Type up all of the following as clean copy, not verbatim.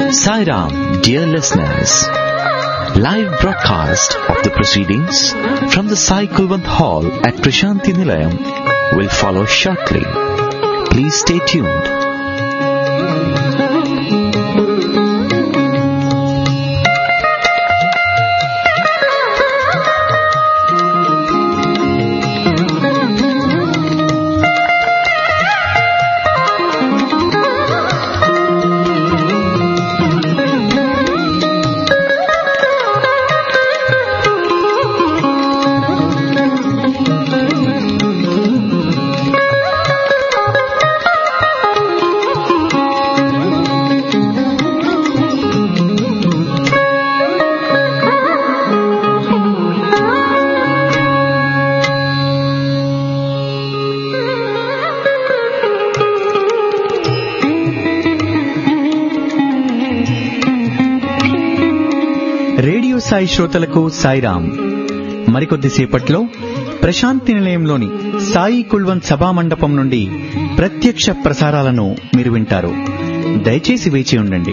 Sai Ram, dear listeners. Live broadcast of the proceedings from the Sai Kulwant Hall at Prashanti Nilayam will follow shortly. Please stay tuned. Radio Sai శ్రోతలకు సాయిరాం. మరికొద్దిసేపట్లో ప్రశాంతి నిలయంలోని సాయి కుల్వంత్ సభా మండపం నుండి ప్రత్యక్ష ప్రసారాలను మీరు వింటారు. దయచేసి వేచి ఉండండి.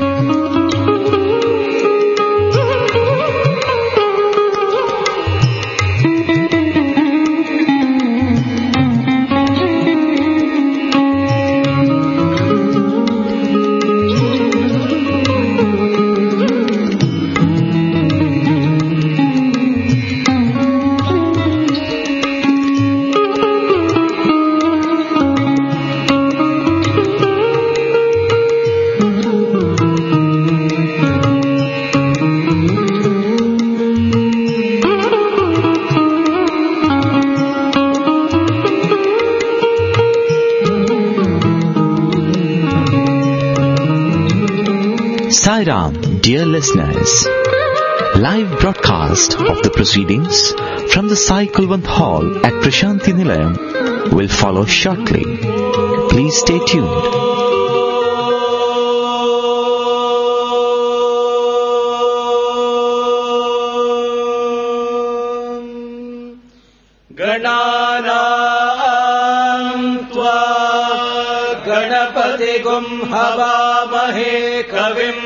Sai Ram, dear listeners. Live broadcast of the proceedings from the Sai Kulwant Hall at Prashanti Nilayam will follow shortly. Please stay tuned. हवामहे कविम्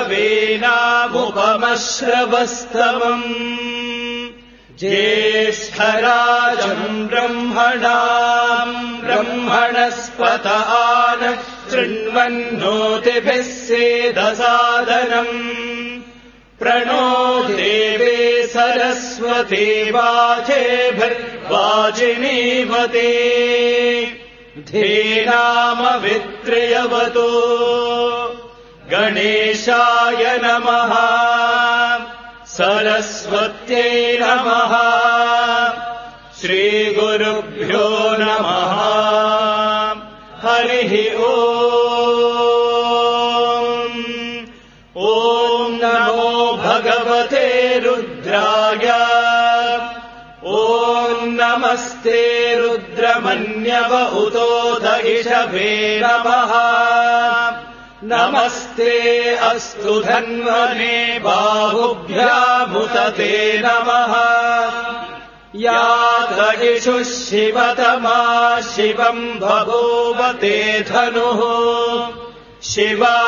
कवीनामुपमश्रवस्तमम् ज्येष्ठराजम् ब्रह्मणस्पत आनः शृण्वन्नोतिभिः सेदसादनम् प्रणो देवे सरस्वती वाजेभिर्वाजिनीवते धीनामवित्र्यवतो गणेशाय नमः सरस्वत्यै नमः श्रीगुरुभ्यो नमः हरिः ॐ नमो भगवते रुद्राय ॐ नमस्ते रुद्रमन्यव उतो दहिषभे नमः नमस्ते अस्तु धन्वने बाहुभ्यामुतते नमः या दहिषुः शिवतमा शिवम् बभूव ते धनुः शिवा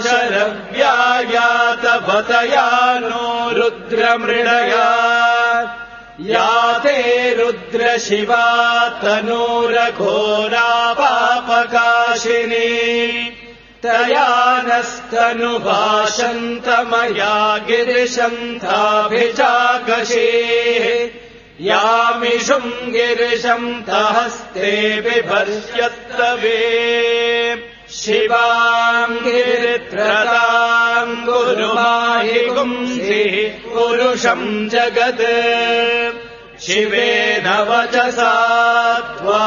शरव्यायातवतया नो रुद्रमृडया या ते रुद्रशिवा तनूरघोरा पापकाशिनी तया नस्तनुभाषन्तमया गिरिशन्ताभिजागशेः यामिषुम् गिरिशन्तहस्ते बिभर्ष्यत्तवे शिवाम् गिरित्रताम् गुरुमाहि पुंसिः पुरुषम् जगत् शिवेन वचसा त्वा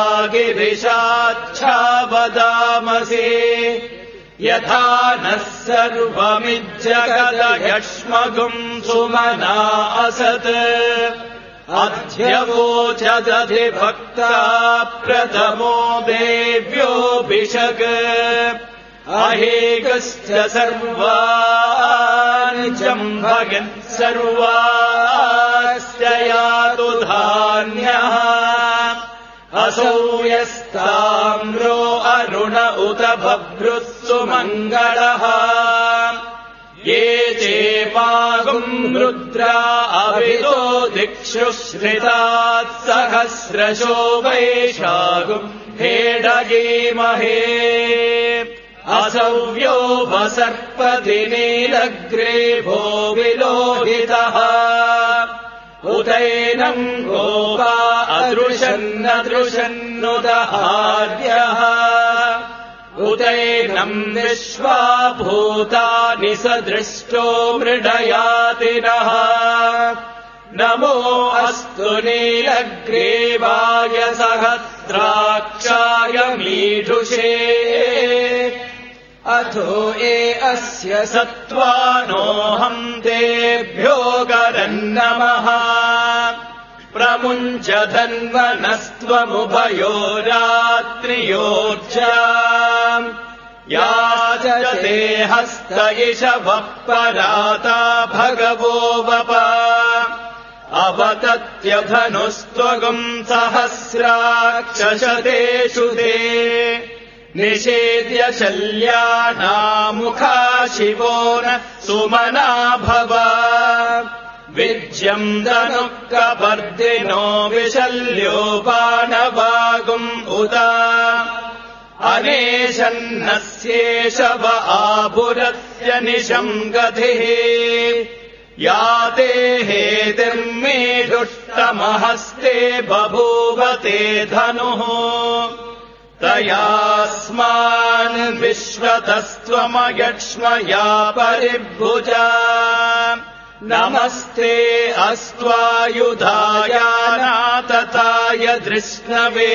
गिरिशाच्छावदामसि यथा नः सर्वमिज्जगदयक्ष्मगुम् सुमना असत् अध्यवोचदधिभक्ता प्रथमो देव्योऽभिषक् अहेकश्च सर्वान् जम्भगन् सर्वाश्च यातु धान्यः असौ यस्ताम्रो अरुण उत बभ्रुत्सु मङ्गलः ये चेपागुम् रुद्रा अभितो दिक्षु श्रितात् सहस्रशो वैशागुम् हेडगीमहे असव्यो वसर्पति नीलग्रीभो विलोहितः उतैनम् गोपा अदृशन्नदृशन्नुदहार्यः उतैनम् विश्वा भूतानि सदृष्टो मृडयातिनः नमो अस्तु नीलग्रीवाय सहस्राक्षाय मीढुषे अथो ये अस्य सत्त्वानोऽहम् तेभ्यो गरन्नमः प्रमुञ्च धन्वनस्त्वमुभयो रात्रियोर्चा याचते हस्त इषवः पराता भगवो वप अवतत्यधनुस्त्वगुम् सहस्राक्षशतेषु ते निषेद्य शल्यानामुखा शिवो न सुमना भव विज्यम् धनुःकपर्दिनो विशल्यो बाणवागुम् उत अनेशन्नस्येषव आभुरस्य निशम् गतिः याते हेतिर्मीढुष्टमहस्ते बभूव ते धनुः तयास्मान् विश्वतस्त्वमयक्ष्मया परिभुजा नमस्ते अस्त्वायुधायानातताय दृष्णवे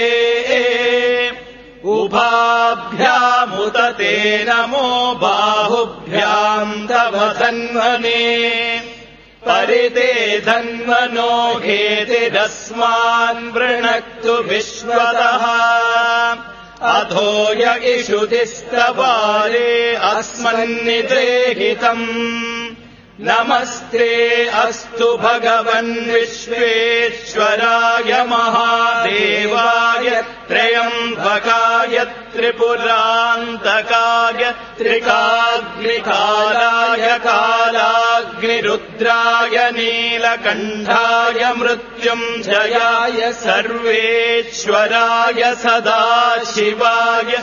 उभाभ्यामुत ते नमो बाहुभ्याम् तव धन्वने परिते धन्वनो हेतिरस्मान् वृणक्तु विश्वतः अधो य इषुतिस्तवारे अस्मन्निद्रेहितम् नमस्ते अस्तु भगवन् विश्वेश्वराय महादेवाय त्र्यम्बकाय त्रिपुरान्तकाय त्रिकाग्निकालाय कालाग्निरुद्राय नीलकण्ठाय मृत्युञ्जयाय सर्वेश्वराय सदाशिवाय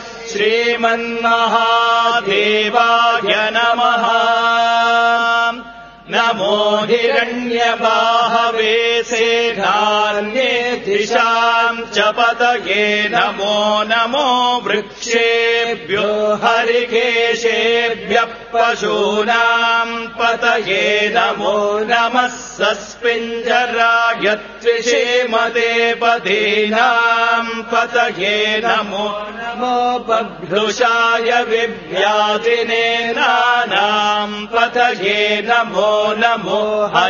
श्रीमन्महादेवाय नमः नमो हिरण्यबाहवे सेनान्ये दिशाम् च पतये नमो नमो वृक्षेभ्यो हरिकेशेभ्यः पशूनाम् पतये नमो नमः सस्पिञ्जराय त्रिषेमते पदीनाम् पतये नमो नमो बभ्रुषाय विव्याधिनेनानाम् पतये नमो नमो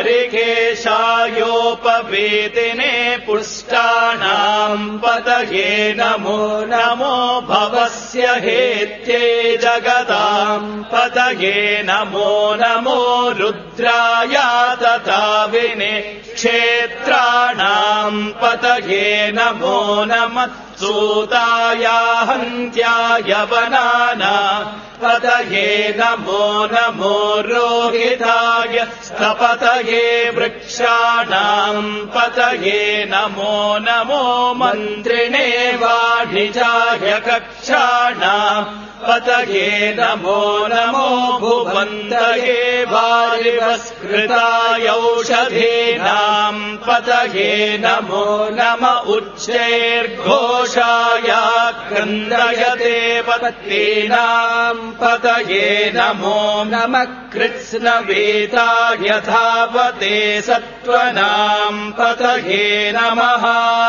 हरिकेशायोपवेदिने पुष्टानाम् पतये नमो नमो भवस्य हेत्ये जगताम् पतये नमो नमो रुद्राय तथा विने क्षेत्राणाम् पतये नमो नमः सूताय हन्त्याय वनाना पतये नमो नमो रोहिताय स्थपतये वृक्षाणाम् पतये नमो नमो मन्त्रिणे वाणिजाय कक्षाणाम् पतये नमो नमो भुवन्तये वारिवस्कृताय औषधीनाम् पतये नमो नम उच्चैर्घोषाय क्रन्दयते पत्नीनाम् पतये नमो नमः कृत्स्नवेताय धावते सत्त्वनाम् पतये नमः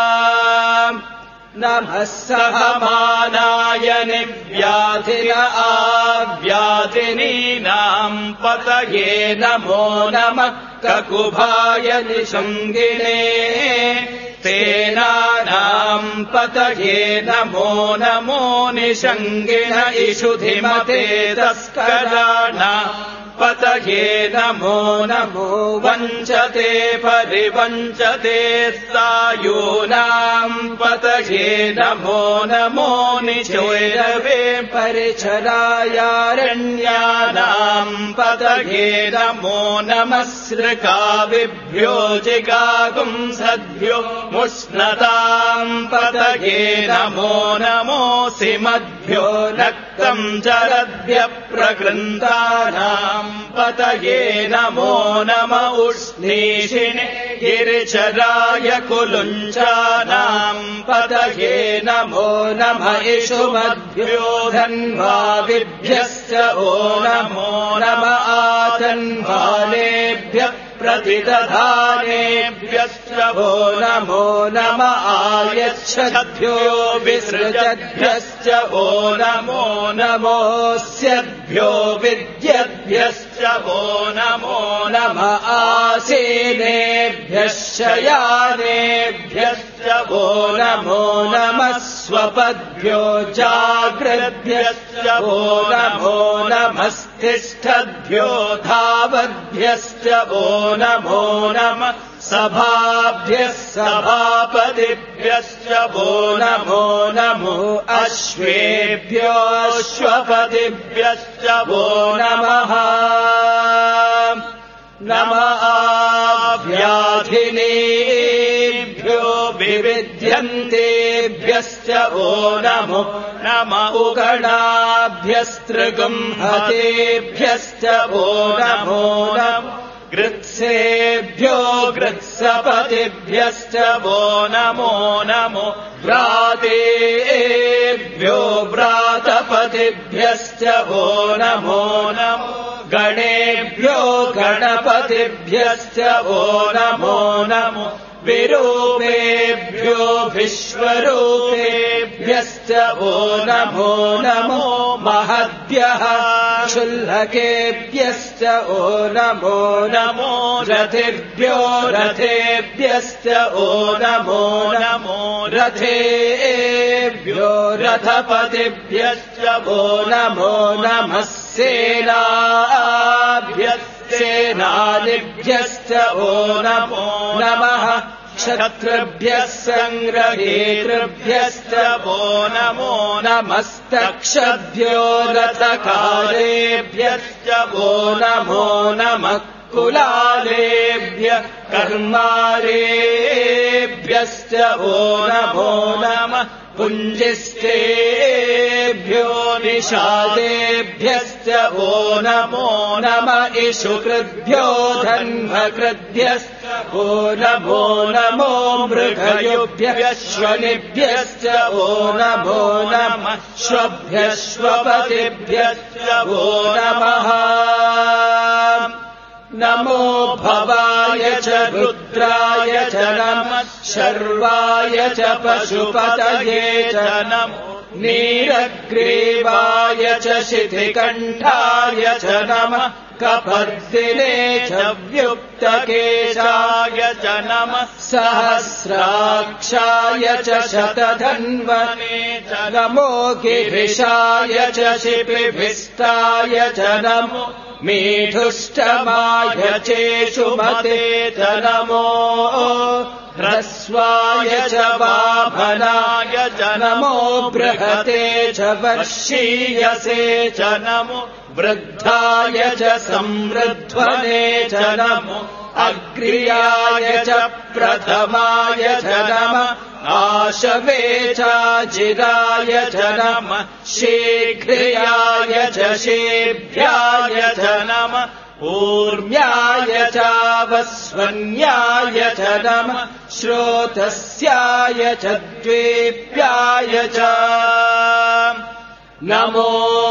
नमः सहमानाय निव्याधिन आव्याधिनीनाम् पतये नमो नमः ककुभाय निषङ्गिने तेनानाम् पतये नमो नमो निषङ्गिन इषुधिमते तस्कराणाम् पतये नमो नमो वञ्चते परिवञ्चते सायूनाम् पतये नमो नमो निचोरवे परिचरायारण्यानाम् पतये नमो नमः सृकाविभ्यो जिगागुंसद्भ्यो मुष्णताम् पतये नमो नमोऽसि मद्भ्यो रक्तम् जरद्भ्यः प्रकृन्तानाम् पतये नमो नम उष्णीषिणे गिरिचराय कुलुञ्चानाम् पतये नमो नम इषुमद्भ्यो धन्वाविभ्यश्च ओ नमो नम आतन्वानेभ्यः प्रतिदधानेभ्यश्च वो नमो नम आयच्छद्भ्यो विसृजद्भ्यश्च वो नमो नमोऽस्यद्भ्यो विद्यद्भ्यश्च वो नमो नम आसीनेभ्यः शयानेभ्यश्च वो नमो नमः स्वपद्भ्यो जाग्रद्भ्यश्च वो नमो नमस्तिष्ठद्भ्यो धावद्भ्यश्च वो नमो नमः सभाभ्यः सभापतिभ्यश्च वो नमो नमो अश्वेभ्यो अश्वपतिभ्यश्च वो नमः नमः व्याधिनेभ्यो विविध्यन्तेभ्यश्च वो नमो नम उगणाभ्यस्त्रिगुंहतेभ्यश्च वो नमो नमो गृत्सेभ्यो गृत्सपतिभ्यश्च वो नमो नमो व्रातेभ्यो व्रातपतिभ्यश्च वो नमो नमो गणेभ्यो गणपतिभ्यश्च वो नमो नमो विरूपेभ्यो विश्वरूपेभ्यश्च वो नमो नमो महद्भ्यः क्षुल्लकेभ्यश्च वो नमो नमो रथेभ्यो रथेभ्यश्च वो नमो नमो रथेभ्यो रथपतिभ्यश्च वो नमो नमः सेनाभ्यश्च सेनानिभ्यश्च वो नमो नमः क्षत्रिभ्यः सङ्ग्रहेतृभ्यश्च वो नमो नमस्तक्षद्भ्यो रथकारेभ्यश्च वो नमो नमः कुलालेभ्यः कर्मारेभ्यश्च वो नमो नमः पुञ्जिष्टेभ्यो निषादेभ्यश्च वो नमो नम इषुकृद्भ्यो धन्वकृद्भ्यश्च वो नमो नमो मृगयुभ्यश्वनिभ्यश्च वो नमो नमः श्वभ्यश्वपतिभ्यश्च वो नमः नमो भवाय च रुद्राय च नमः शर्वाय च पशुपतये च नमो नीरग्रीवाय च शितिकण्ठाय च नमः कपर्दिने च व्युक्तकेशाय च नमः सहस्राक्षाय च शतधन्वने च नमो गिरिशाय च शिपिभिष्टाय च नमो मीढुष्टमाय चेषुमते च नमो ह्रस्वाय च वामनाय च नमो बृहते च वर्षीयसे च नमो वृद्धाय च समृध्वने च नमो अग्र्याय च प्रथमाय च नमः आशवे चाजिराय च नमः शीघ्राय च शेभ्याय च नमः ऊर्म्याय चावस्वन्याय च नमः श्रोतस्याय च द्वेप्याय च नमो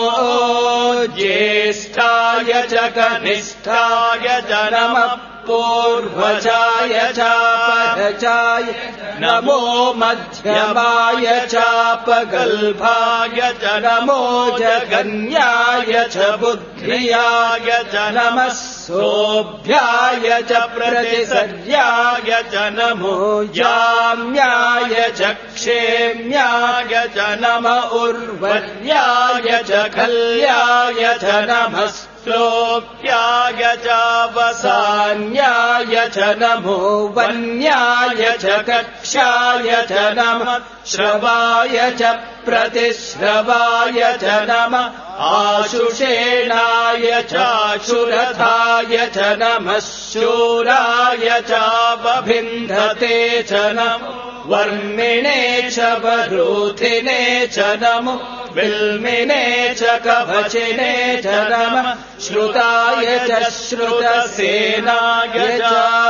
ज्येष्ठाय च कनिष्ठाय च नमः पूर्वजाय चापरजाय नमो मध्यमाय चापगल्भाय च नमो जगन्याय च बुद्ध्याय च नमः सोऽभ्याय च प्रतिसर्याय च नमो जाम्याय च क्षेम्याय च नम उर्वर्याय च खल्याय च नमः श्लोक्याय च वसान्याय च नमो वन्याय च कक्षाय च नमः श्रवाय च प्रतिश्रवाय च नमः आशुषेणाय चाशुरथाय च नमः शूराय च बभिन्धते च नमो वर्मिणे च वरूथिने च नमो बिल्मिने च कवचिने च नमः श्रुताय च श्रुतसेनाय च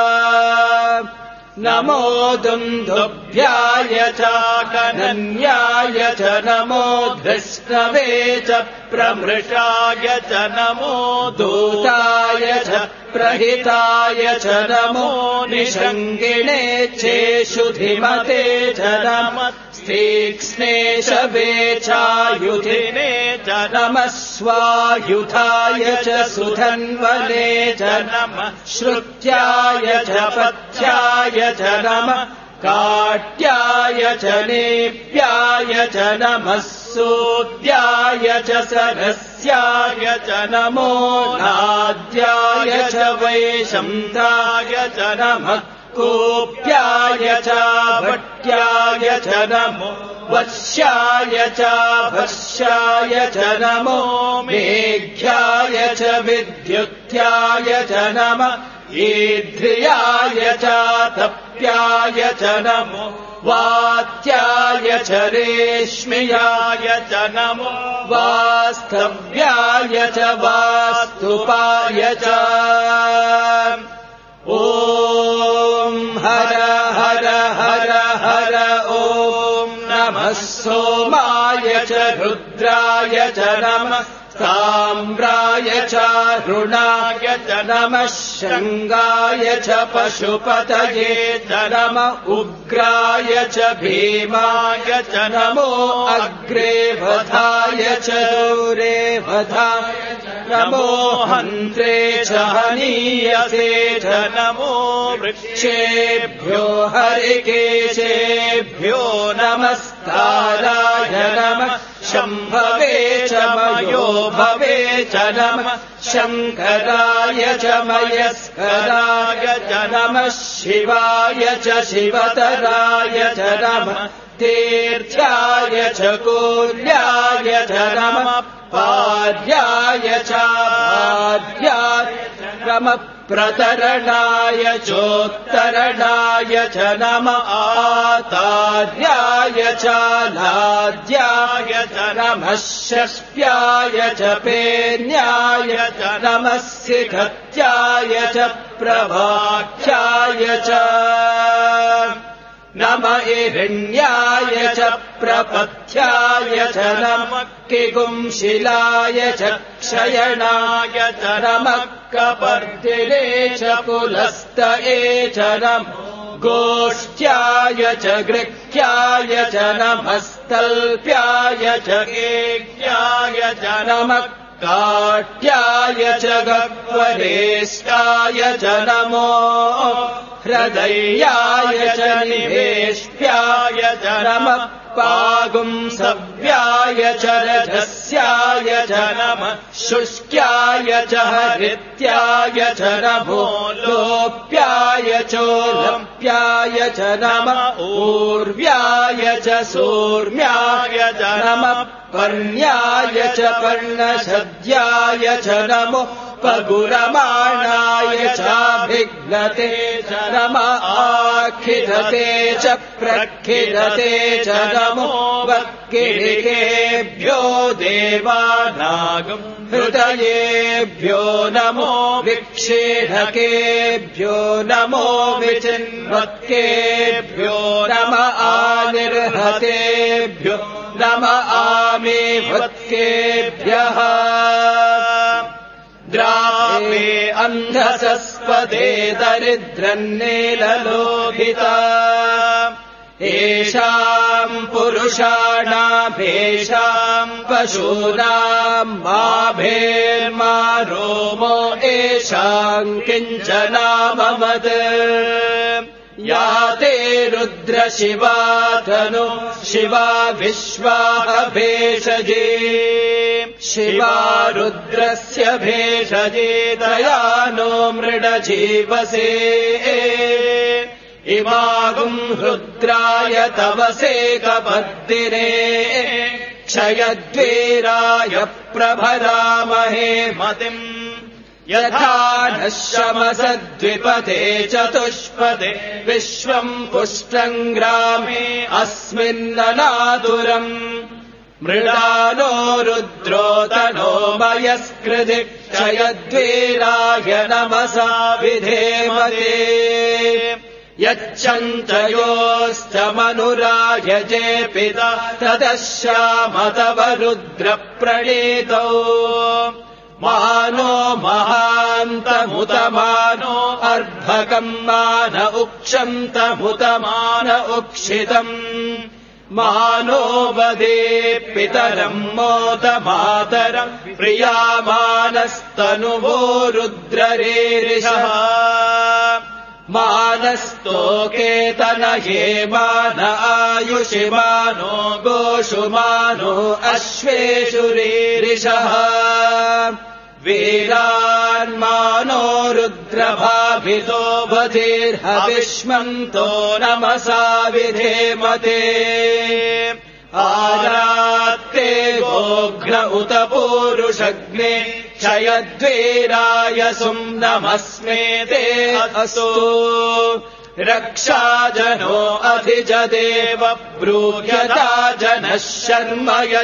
नमो दुन्दुभ्याय च कनन्याय च नमो धृष्णवे च प्रमृषाय च नमो दूताय च प्रहिताय च नमो निषङ्गिणे चेषुधिमते च नमः तीक्ष्णे शवेचायुधिने च नमः स्वायुधाय च सुधन्वने च नमः श्रुत्याय च पथ्याय च नमः काट्याय च नेप्याय च नमः सूद्याय च सरस्याय च नमो नाद्याय च वैशन्ताय च नमः कोप्याय च भट्याय च नमो वश्याय च भस्याय च नमो मेघ्याय च विद्युत्याय च नमः ईध्र्याय च तप्याय च नमो वात्याय च रेश्म्याय च नमो वास्तव्याय च वास्तुपाय च ॐ हर हर हर हर ॐ नमः सोमाय च रुद्राय च नमः ताम्राय च रुणाय च नमः शृङ्गाय च पशुपतये च नमः उग्राय च भीमाय च नमो अग्रे वधाय च दूरे वधाय नमो हन्त्रे च हनीयसे च नमो वृक्षेभ्यो हरिकेशेभ्यो नमस्ताराय नमः शम्भवे च मयो भवे च नमः शङ्कराय च मयस्कराय च नमः शिवाय च शिवतराय च नमः तीर्थ्याय च कूल्याय च नमः पाद्याय च पाद्याय नमः प्रतरणाय चोत्तरणाय च नमः आताद्याय च लाद्याय च नमः षष्ट्याय च पेन्याय च नमः सिखत्याय च प्रभाख्याय च नमः हिरण्याय च प्रपथ्याय च नमः किगुंशिलाय च क्षयणाय च नमः कपर्दिने च कुलस्तये च नमः गोष्ठ्याय च गृह्याय च नमः स्तल्प्याय च गेह्याय च नमः काट्याय च गह्वरेष्टाय च नमो हृदयाय च निवेष्ट्याय च नमः पागुंसव्याय च रजस्याय च नमः शुष्क्याय च हरित्याय च नमो लोप्याय चोलप्याय च नमः ऊर्व्याय च सूर्म्याय च नमः पर्ण्याय च पर्णशद्याय च नमो पगुरमाणाय चाभिघ्नते च नमः आखिधते च प्रखिधते च नमो वक्किरिकेभ्यो देवानागं हृदयेभ्यो नमो विक्षेढकेभ्यो नमो विचिन्वक्केभ्यो नमः आनिर्हतेभ्यो नमः आमीवत्केभ्यः द्रामे अन्धसस्पदे दरिद्रन्नेललोभिता येषाम् पुरुषाणाभेषाम् पशूनाम् माभेर्मा रोमो येषाम् किञ्चनाममद या ते रुद्रशिवा तनु शिवा विश्वाः भेषजे शिवा रुद्रस्य भेषजेतया नो मृडजीवसे इमागुम् रुद्राय तवसे कपद्दिने क्षयद्वीराय प्रभरामहे मतिम् यथा नः शमसद्विपदे चतुष्पदे विश्वम् पुष्टम् ग्रामे अस्मिन्ननादुरम् मृडानो रुद्रोतनो मयस्कृति क्षयद्वीराय नमसा विधेमते यच्चञ्चयोश्च मनुराय जे पिता तदश्याम तव रुद्रप्रणीतौ मानो महान्तमुतमानो अर्भकम् मान उक्षन्तमुतमान उक्षितम् मानो वदे पितरम् मोदमातरम् प्रियामानस्तनुवो रुद्ररेरिषः मानस्तोकेतनये मान आयुषि मानो गोषु मानो अश्वेषु रीरिषः वीरान्मानो रुद्रभाभितो बधिर्हविष्मन्तो नमसा विधेमते आरात्ते गोघ्न उत पूरुषग्ने क्षयद्वीराय सुम् नमस्मे ते असो रक्षाजनो अधिजदेव ब्रूह्यता जनः शर्म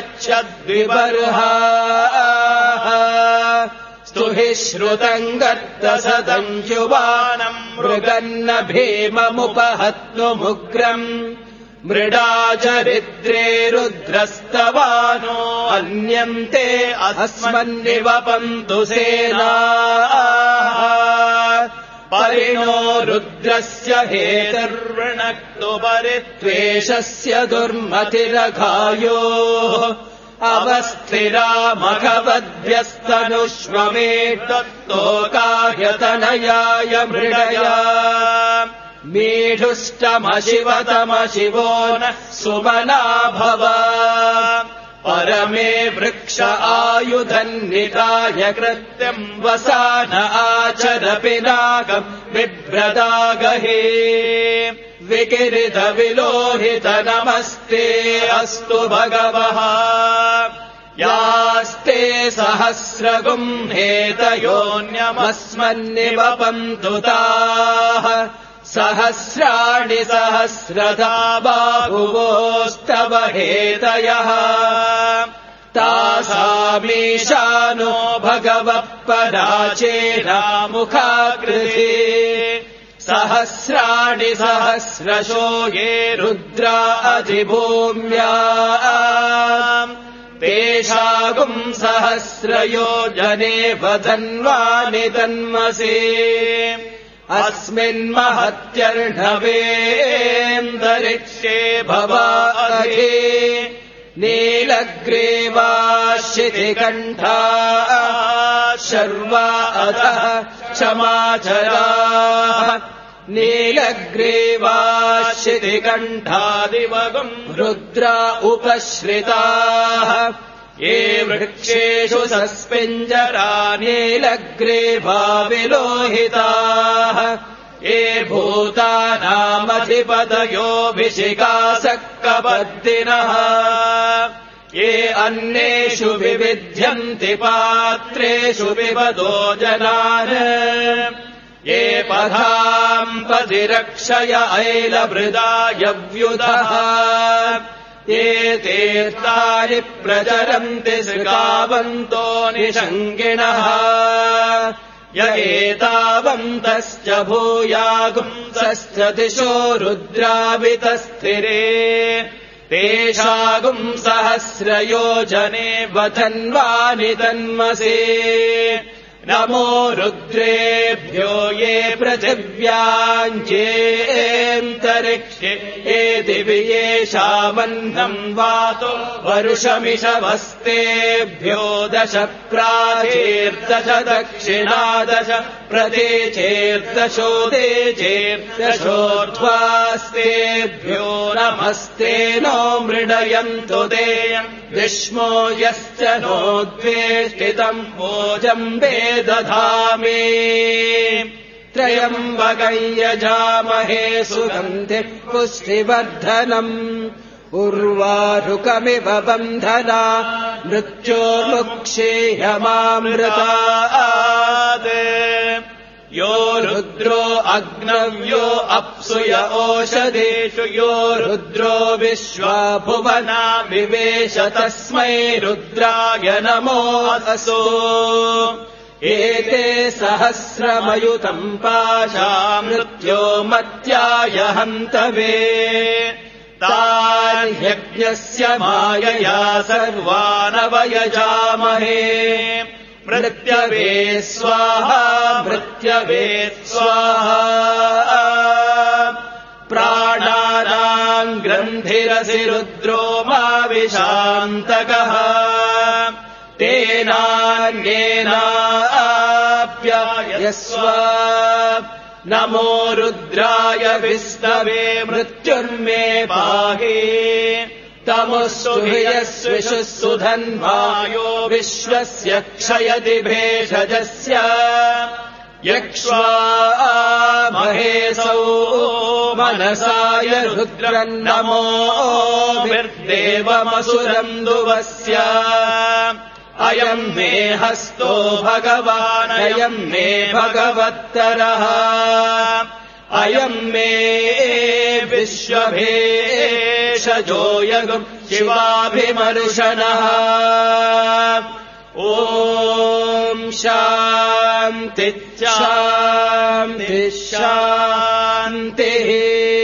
यच्छद्विबर्हाः स्तुहि श्रुतम् गर्तसदञ्जुवानम् मृगन्न भीममुपहत्नुमुग्रम् मृडाचरिद्रे रुद्रस्तवानो अन्यन्ते अस्मन्निवपन्तु सेनाः परिणो रुद्रस्य हेतुर्वृणक्तु परित्वेषस्य दुर्मतिरघायो अवस्थिरामघवद्भ्यस्तनुष्वमेतत्तोकाह्यतनयाय मृडया मीढुष्टमशिवतमशिवो नः सुमना भव परमे वृक्ष आयुधन्निताय कृत्यम् वसान आचर पिनाकम् बिभ्रदागहे विकिरित विलोहित नमस्ते अस्तु भगवः यास्ते सहस्रगुम् हेतयोऽन्यमस्मन्निवपन्तु ताः सहस्राणि सहस्रधा बाहुवोस्तव हेतयः तासामीशानो भगवः पराचेनामुखाकृते सहस्राणि सहस्रशो ये रुद्रा अधिभूम्या तेषागुम् सहस्रयोजने वधन्वानि तन्मसे अस्मिन्महत्यर्णवेन्दरिक्षे भवाधे नीलग्रीवाश्चितिकण्ठा शर्वा अधः क्षमाचराः नीलग्रीवाश्चितिकण्ठादिवगम् रुद्रा उपश्रिताः ये वृक्षेषु सस्पिञ्जरा नीलग्रीवा विलोहिताः ये भूतानामधिपतयोऽभिषिकासक्कपद्दिनः ये अन्येषु विविध्यन्ति पात्रेषु पिबतो जनान् ये पधाम् पतिरक्षय ऐलभृदायव्युधः ये तीर्थानि प्रचरन्ति सृगावन्तो निषङ्गिणः य एतावन्तश्च भूयागुंसश्च दिशो रुद्रावितस्थिरे तेषागुम् सहस्रयोजने वधन्वानि तन्मसे नमो रुद्रेभ्यो ये पृथिव्याम् येऽन्तरिक्ष वृष्टि एति वियेषामन्नम् वातो वरुषमिषवस्तेभ्यो 10 प्राचेर्दश दक्षिणादश प्रदेचेर्दशोदेचेर्दशोर्ध्वास्तेभ्यो नमस्ते नो मृडयन्तु देयम् विष्मो यश्च नोद्वेष्टितम् भोजम्बे दधामि त्रयम्बकम् यजामहे सुगन्धिः पुष्टिवर्धनम् उर्वारुकमिव बन्धना मृत्योर्मुक्षीयमामृतात् यो रुद्रो अग्नव्यो अप्सुय ओषधेषु यो रुद्रो विश्वा भुवना विवेश तस्मै रुद्राय नमोऽस्तु एते सहस्रमयुतम् पाशा मृत्यो मत्याय हन्तवे तान्यज्ञस्य मायया सर्वानवयजामहे मृत्यवे स्वाहा मृत्यवे स्वाहा प्राणानाम् ग्रन्थिरसि रुद्रो मा विशान्तकः तेनान्येनाप्यायस्व नमो रुद्राय विष्णवे मृत्युर्मे पाहि तमुस्तुभियस्विषुः सुधन्वायो विश्वस्य क्षयति भेषजस्य यक्ष्वा महेशौ मनसाय रुद्रन्नमो विर्देवमसुरन्दुवस्य अयम् मे हस्तो भगवान् अयम् मे भगवत्तरः अयम् मे विश्वभेषजो यगुम् शिवाभिमर्शनः ॐ शान्ति शान्ति शान्तिः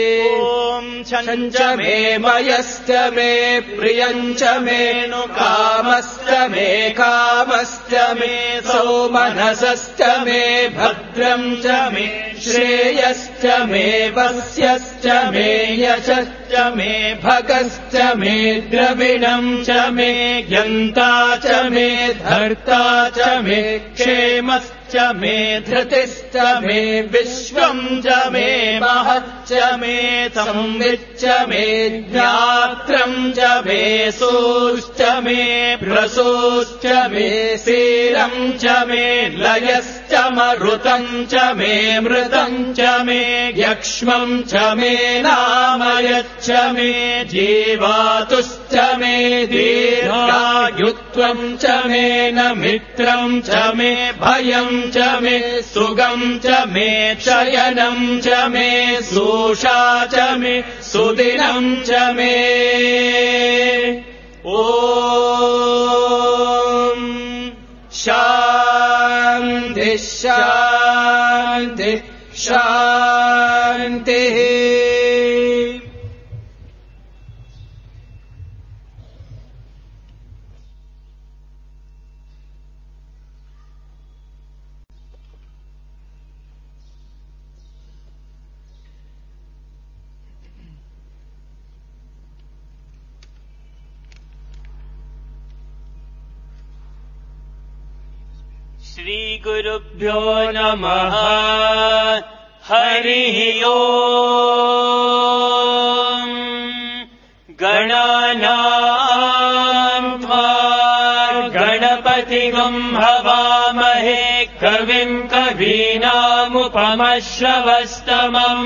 च मे मयश्च मे प्रियञ्च मे नु कामश्च मे कामश्च मे सौमनसश्च मे भद्रम् च मे श्रेयश्च मे वस्यश्च मे यशश्च मे भगश्च मे द्रविणम् च मे ज्ञन्ता च मे धर्ता च मे क्षेमश्च मे धृतिश्च मे विश्वम् च मे महच्च मे संविच्च मे ज्ञात्रम् च मे सोश्च मे प्रसोश्च मे सीरम् च मे लयश्च मरुतम् च मे मृतम् च मे यक्ष्मम् च मे नामयच्च मे जीवातुश्च मे दीर्घायुत्वम् च मे न मित्रम् च मे भयम् च मे सुगम् च मे शयनम् च मे सूषा च मे सुदिनम् च मे ॐ शान्ति शान्ति शान्तिः श्रीगुरुभ्यो नमः हरिः ओम् गणानाम् त्वा गणपतिगम् हवामहे कविम् कवीनामुपमश्रवस्तमम्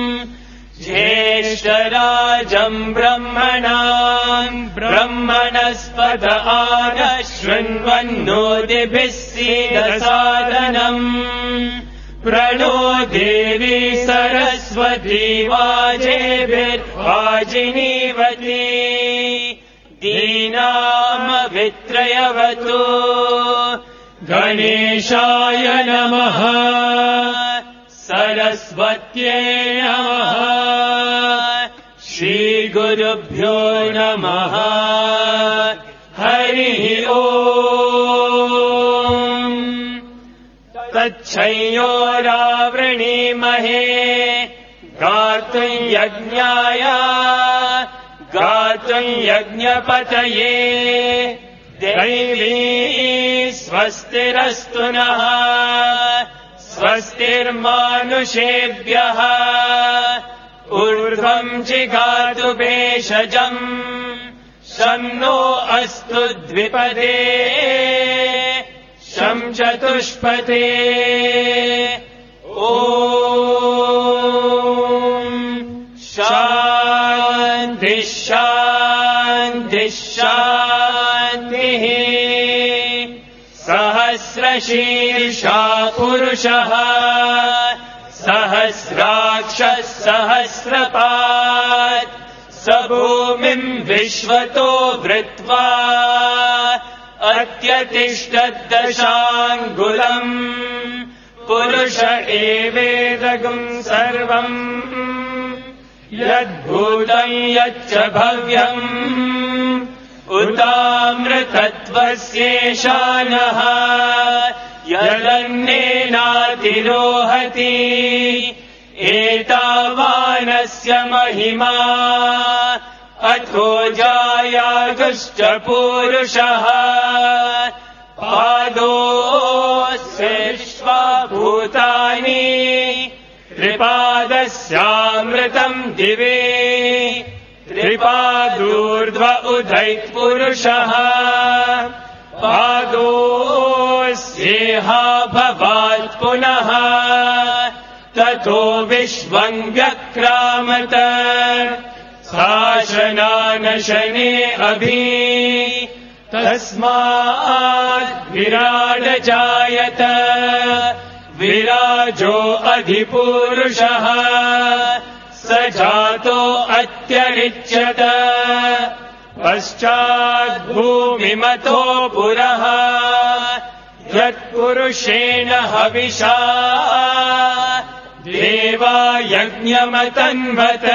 ज्येष्ठराजम् ब्रह्मणाम् ब्रह्मणस्पत आनशृण्वन्नोतिभिः सीदसादनम् प्रणो देवी सरस्वती वाजेभिर्वाजिनीवती दीनामभित्रयवतु गणेशाय नमः सरस्वत्यै नमः श्रीगुरुभ्यो नमः हरिः ओम् तच्छयोरावृणीमहे गातुम् यज्ञाय गातुम् यज्ञपतये दैवी स्वस्तिरस्तु नः स्वस्तिर्मानुषेभ्यः ऊर्ध्वम् जिगातु भेषजम् शं नो अस्तु द्विपदे शं चतुष्पदे ॐ शान्तिः शान्तिः शान्तिः सहस्रशीर्षा पुरुषः सहस्राक्षः सहस्रपात् स भूमिम् विश्वतो वृत्वा अत्यतिष्ठद्दशाङ्गुलम् पुरुष एवेदगम् सर्वम् यद्भूतम् यच्च भव्यम् उतामृतत्वस्येषानः यदन्नेनातिरोहति एतावानस्य महिमा अथो जायागुश्च पूरुषः पादोऽस्विश्वभूतानि त्रिपादस्यामृतम् दिवे त्रिपादूर्ध्व उदैत्पुरुषः पादोऽस्येहा भवात् पुनः ततो विश्वम् व्यक्रामत शासनानशने अभि तस्मात् विराड जायत विराजो अधिपूरुषः स जातो अत्यरिच्यत पश्चाद्भूमिमतो पुरः यत्पुरुषेण हविषा देवा यज्ञमतन्वत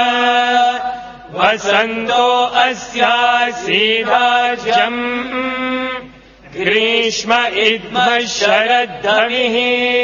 वसन्तो अस्यासीदाज्यम् ग्रीष्म इद्मः शरद्धविः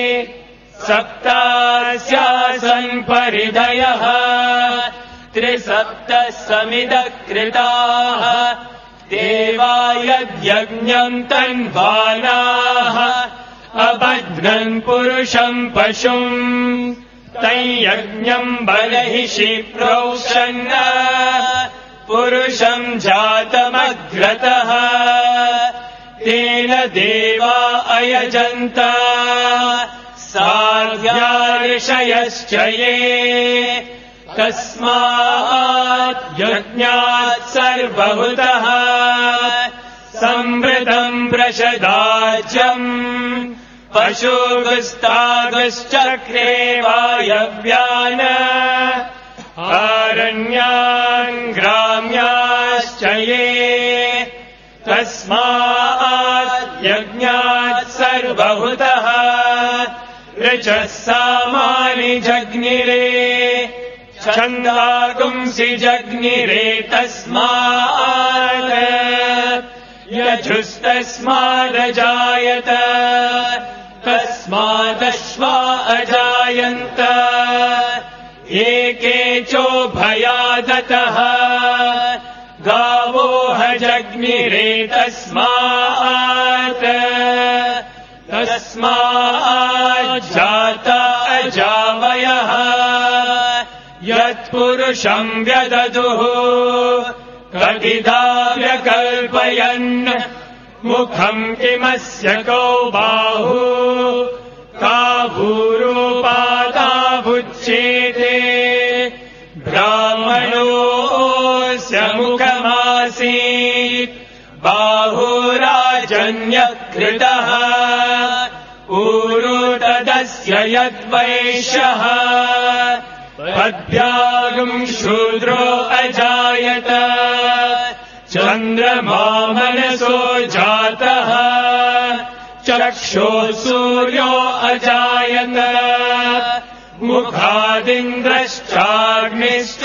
सप्तास्यासन् परिधयः त्रिसप्तः समिदकृताः देवा यद्यज्ञम् तन्वानाः अबध्नन् पुरुषम् पशुम् तञ्यज्ञम् बर्हिषि प्रोक्षन् पुरुषम् जातमग्रतः तेन देवा अयजन्त साध्या ऋषयश्च ये तस्मात् यज्ञात् सर्वभूतः संवृतम् प्रशदाज्यम् पशुगुस्तागुश्चक्रे वायव्यान् आरण्यान् ग्राम्याश्च ये तस्मात् यज्ञात् सर्वभूतः ऋचः सामानि जग्निरे छन्दागुंसि जग्निरे तस्मात् यजुस्तस्मादजायत तस्मादश्वा अजायन्त एके चोभयादतः गावो हजग्निरे तस्मात् जाता अजावयः यत्पुरुषम् व्यदधुः कथिता व्यकल्पयन् मुखम् किमस्य कौ बाहु का भूरूपादाभुच्येते ब्राह्मणोऽस्य मुखमासीत् बाहुराजन्यकृतः ऊरु तदस्य यद्वैश्यः पद्भ्यागुम् शूद्रो अजायत चन्द्रमा मनसो जातः चक्षुः सूर्यो अजायत मुखादिन्द्रश्चाग्निश्च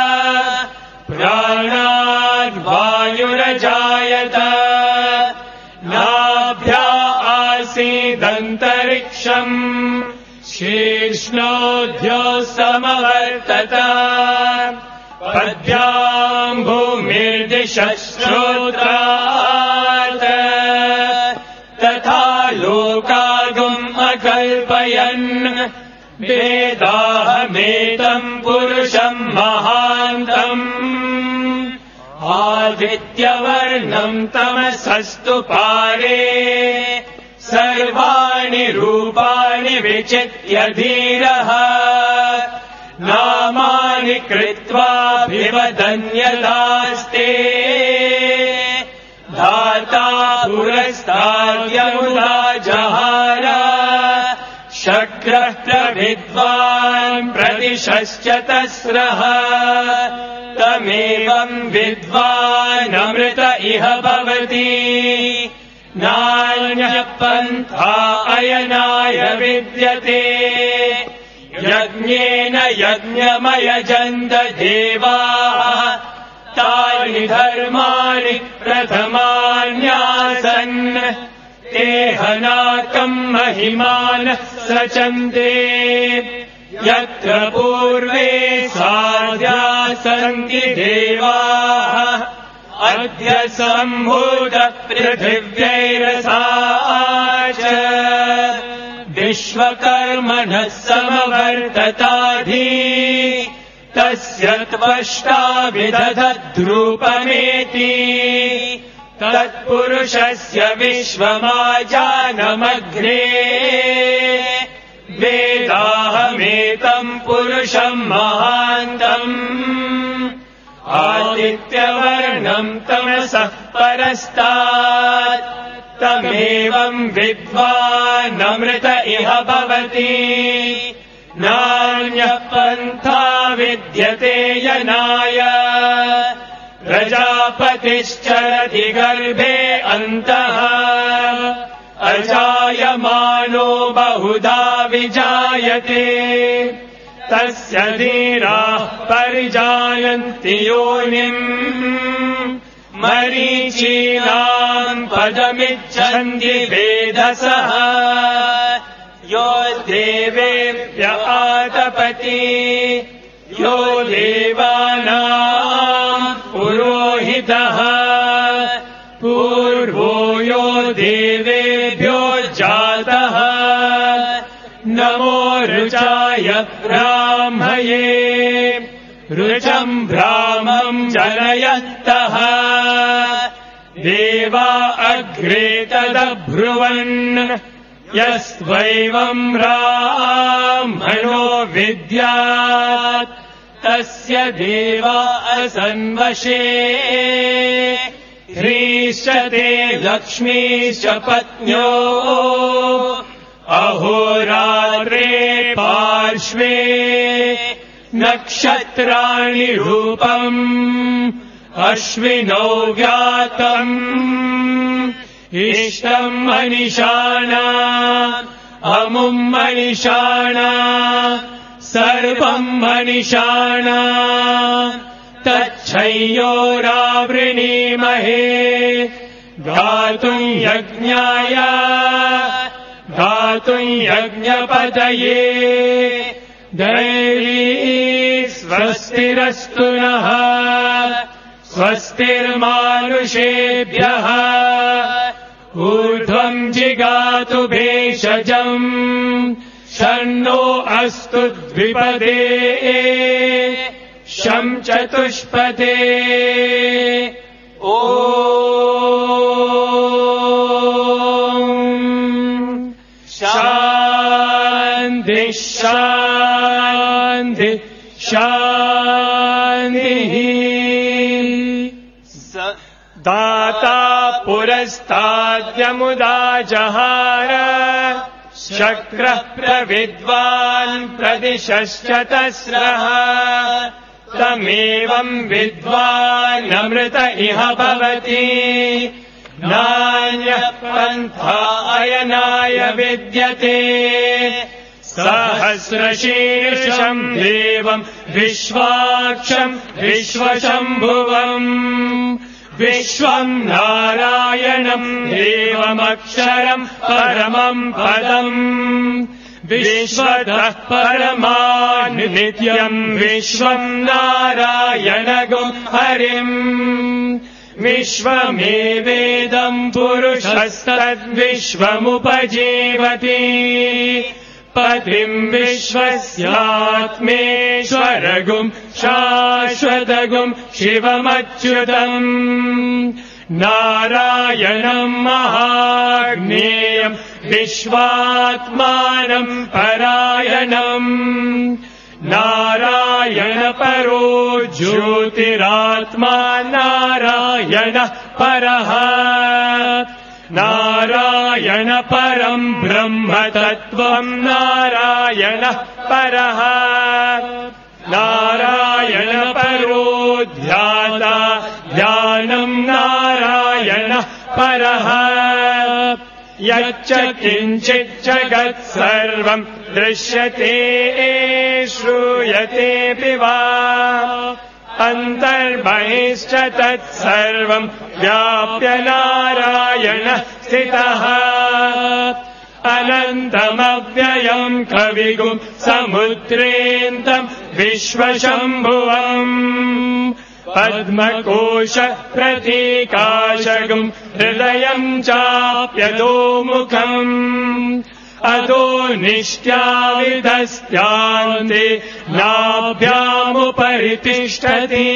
प्राणाद्वायुरजायत नाभ्या आसीदन्तरिक्षम् शीर्ष्णोऽध्यो समवर्तत पद्भ्याम् भूमिर्दिशश्रोत्रात् तथा लोकागुम् अकल्पयन् वेदाहमेतम् पुरुषम् महान्तम् आदित्यवर्णम् तमसस्तु पारे सर्वाणि रूपाणि विचित्य धीरः नामानि कृत्वाभिवदन्यदास्ते धाता पुरस्ताद्यमुदा जहार शक्रः प्रविद्वान् प्रदिशश्च तस्रः तमेवम् विद्वानमृत इह भवति नान्यः पन्था अयनाय विद्यते यज्ञेन यज्ञमयजन्त देवाः तानि धर्माणि प्रथमान्यासन् ते हनाकम् महिमानः सचन्ते यत्र पूर्वे साध्या सन्ति देवाः अद्य सम्भूत पृथिव्यैरसा च विश्वकर्मणः समवर्तताधि तस्य त्वष्टा विदधद्रूपमेति तत्पुरुषस्य विश्वमाजानमग्रे वेदाहमेतम् पुरुषम् महान्तम् आदित्यवर्णम् तमसः परस्तात् तमेवम् विद्वानमृत इह भवति नान्यः पन्था विद्यते यनाय प्रजापतिश्चरति गर्भे अन्तः अजायमानो बहुधा विजायते तस्य धीराः परिजायन्ति योनिम् मरीचीनाम् पदमिच्छन्ति वेधसः यो देवेभ्य आतपति यो देवानाम् पुरोहितः पूर्वो यो देवेभ्यो जातः नमो ऋचाय ब्राह्मये ऋचम् ब्राह्मम् जनयन्तः देवा अग्रे तदब्रुवन् यस्त्वैवम् ब्राह्मणो विद्यात् तस्य देवा असन्वशे ह्रीश्च ते लक्ष्मीश्च पत्न्यो अहोरात्रे पार्श्वे नक्षत्राणि रूपम् अश्विनौ व्यातम् इष्टम् मनिषाणा अमुम् मनिषाणा सर्वम् मनिषाणा तच्छयोरावृणीमहे गातुम् यज्ञाय गातुम् यज्ञपतये दैवी स्वस्तिरस्तु नः स्वस्तिर्मानुषेभ्यः ऊर्ध्वम् जिगातु भेषजम् शन्नो अस्तु द्विपदे शं चतुष्पदे ॐ शान्ति शान्ति शान्तिः दाता पुरस्ताद्यमुदा जहार शक्रः प्रविद्वान् प्रदिशश्च तस्रः तमेवम् विद्वानमृत इह भवति नान्यः पन्था अयनाय विद्यते सहस्रशीर्षम् देवम् विश्वाक्षम् विश्वशम्भुवम् विश्वम् नारायणम् देवमक्षरम् परमम् पदम् विश्वतः परमान् नित्यम् विश्वम् नारायणगुम् हरिम् विश्वमेवेदम् पुरुषस्तद्विश्वमुपजीवति पतिम् विश्वस्यात्मेश्वरगुम् शाश्वतगुम् शिवमच्युतम् नारायणम् महाज्ञेयम् विश्वात्मानम् परायणम् नारायण परो ज्योतिरात्मा नारायणः परः नारायण परम् ब्रह्म तत्त्वम् नारायणः परः नारायण परो ध्याता ध्यानम् नारायणः परः यच्च किञ्चित् जगत् सर्वम् दृश्यते श्रूयतेऽपि वा अन्तर्बहिश्च तत्सर्वम् व्याप्य नारायणः स्थितः अनन्तमव्ययम् कविगुम् समुद्रेऽन्तम् विश्वशम्भुवम् पद्मकोश प्रतीकाशगुम् हृदयम् चाप्यधोमुखम् अधो निष्ट्याविधस्त्यान्ते नाभ्यामुपरि तिष्ठति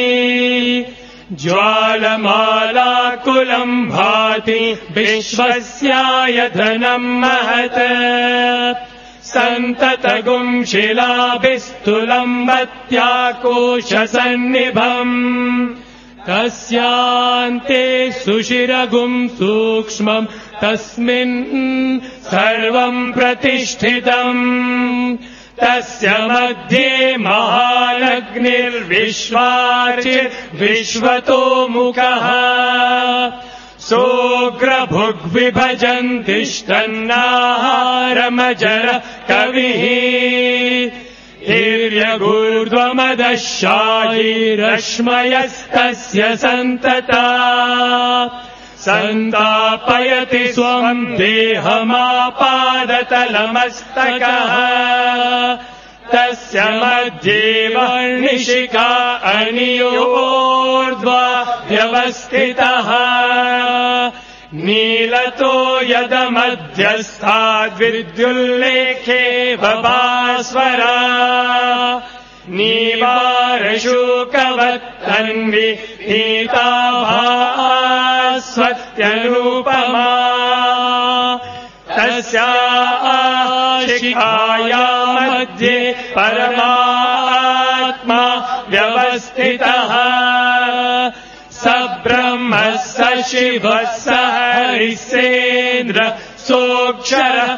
ज्वालमालाकुलम् भाति विश्वस्यायतनम् महत् सन्ततगुम् शिलाभिस्तुलम् मत्याकोशसन्निभम् तस्यान्ते सुशिरगुम् सूक्ष्मम् तस्मिन् सर्वम् प्रतिष्ठितम् तस्य मध्ये महालग्निर्विश्वार्चिर्विश्वतोमुखः सोऽग्रभुग्विभजन्तिष्ठन्नाहारमजर कविः हीर्यगूर्ध्वमदशायीरश्मयस्तस्य सन्तता सन्तापयति स्वम् देहमापादतलमस्तकः तस्य मध्ये वर्णिशिखा अनियोर्ध्वा व्यवस्थितः नीलतो यदमध्यस्थाद्विद्युल्लेखे भास्वरा नीवारशूकवत्तन्वि पीताभास्वत्यनुपमा तस्या मध्ये परमात्मा व्यवस्थितः स ब्रह्म स शिवः स हरिसेन्द्र सोऽक्षरः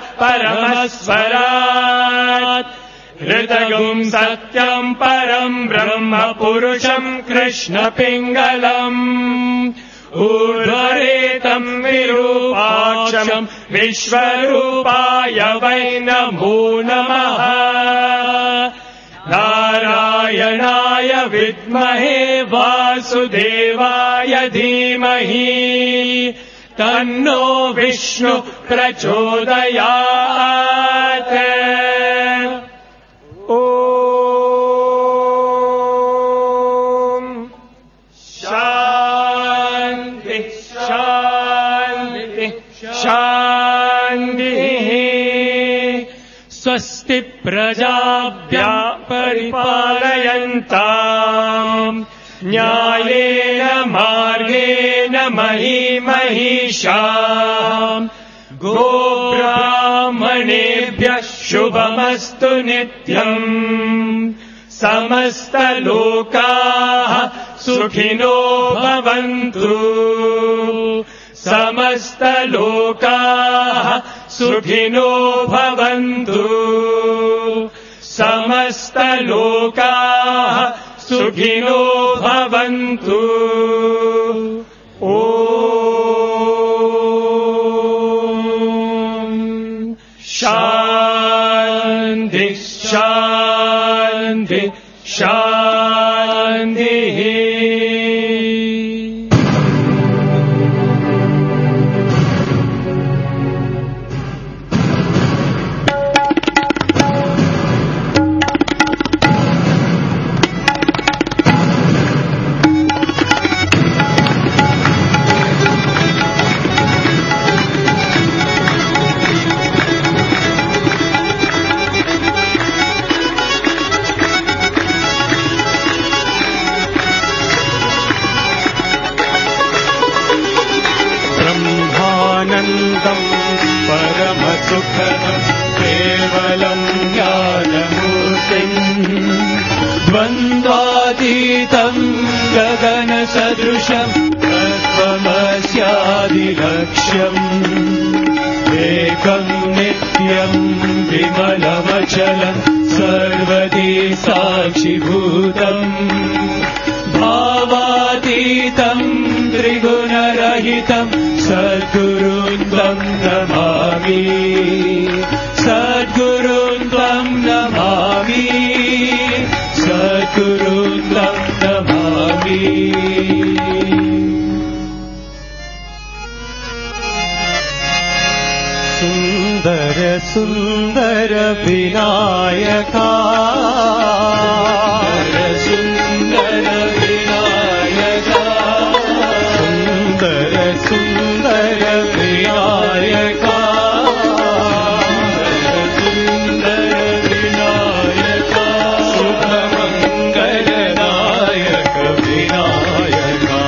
परमस्वरात् हृदयम् सत्यम् परम् ब्रह्म पुरुषम् कृष्णपिङ्गलम् ऊर्ध्वरेतम् विरूपाक्षम् विश्वरूपाय वै नमो नमः नारायणाय विद्महे वासुदेवाय धीमहि तन्नो विष्णु प्रचोदयात् ॐ शान्ति शान्ति शान्तिः स्वस्ति प्रजाभ्यः परिपालयन्ताम् न्यायेन मार्गेण महीषाम् गोब्राह्मणेभ्यः शुभमस्तु नित्यम् समस्तलोकाः सुखिनो भवन्तु समस्तलोकाः सुखिनो भवन्तु समस्तलोकाः सुखिनो भवन्तु ॐ शान्ति शान्ति शान्तिः सुखदम् केवलम् ज्ञानमूर्तिम् द्वन्द्वातीतम् गगनसदृशम् तत्त्वमस्यादिलक्ष्यम् एकम् नित्यम् विमलमचलम् सर्वदी साक्षिभूतम् भावातीतम् त्रिगुणरहितम् सद्गुरुं त्वम् नमामि सद्गुरुं त्वम् नमामि सद्गुरुं त्वम् नमामि सुन्दर सुन्दर विनायका सुन्दर विनायका सुन्दर सुन्दर विनायका सुन्दर विनायका शुभमङ्गलदायक विनायका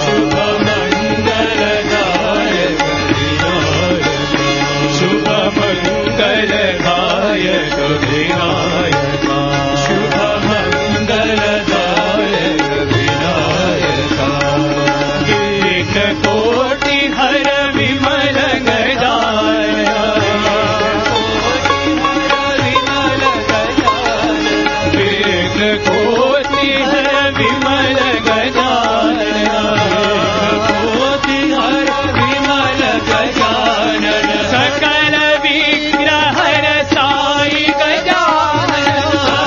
शुभमङ्गलदायक शुभमङ्गलदायक विनायका शुभमङ्गलदायक विनायका एककोटि हर विमल गदाया एककोटि हर विमल गजानन कोटि हर विमल गजानन सकल विग्रह साई गजानन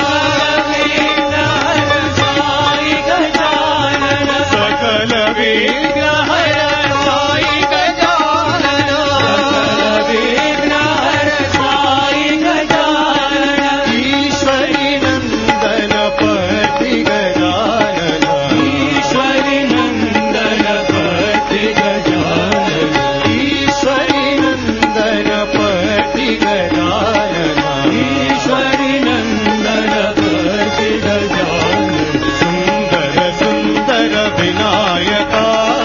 साई गजानन सकल विग्रह साई गजानन सकल विग्रह साई गजानन ईश्वरी नंदन पति गजानन ईश्वरी नंदन पति गजानन ईश्वरी नंदन पति गजानन ईश्वरी नंदन पति गजानन सुंदर सुंदर विनायका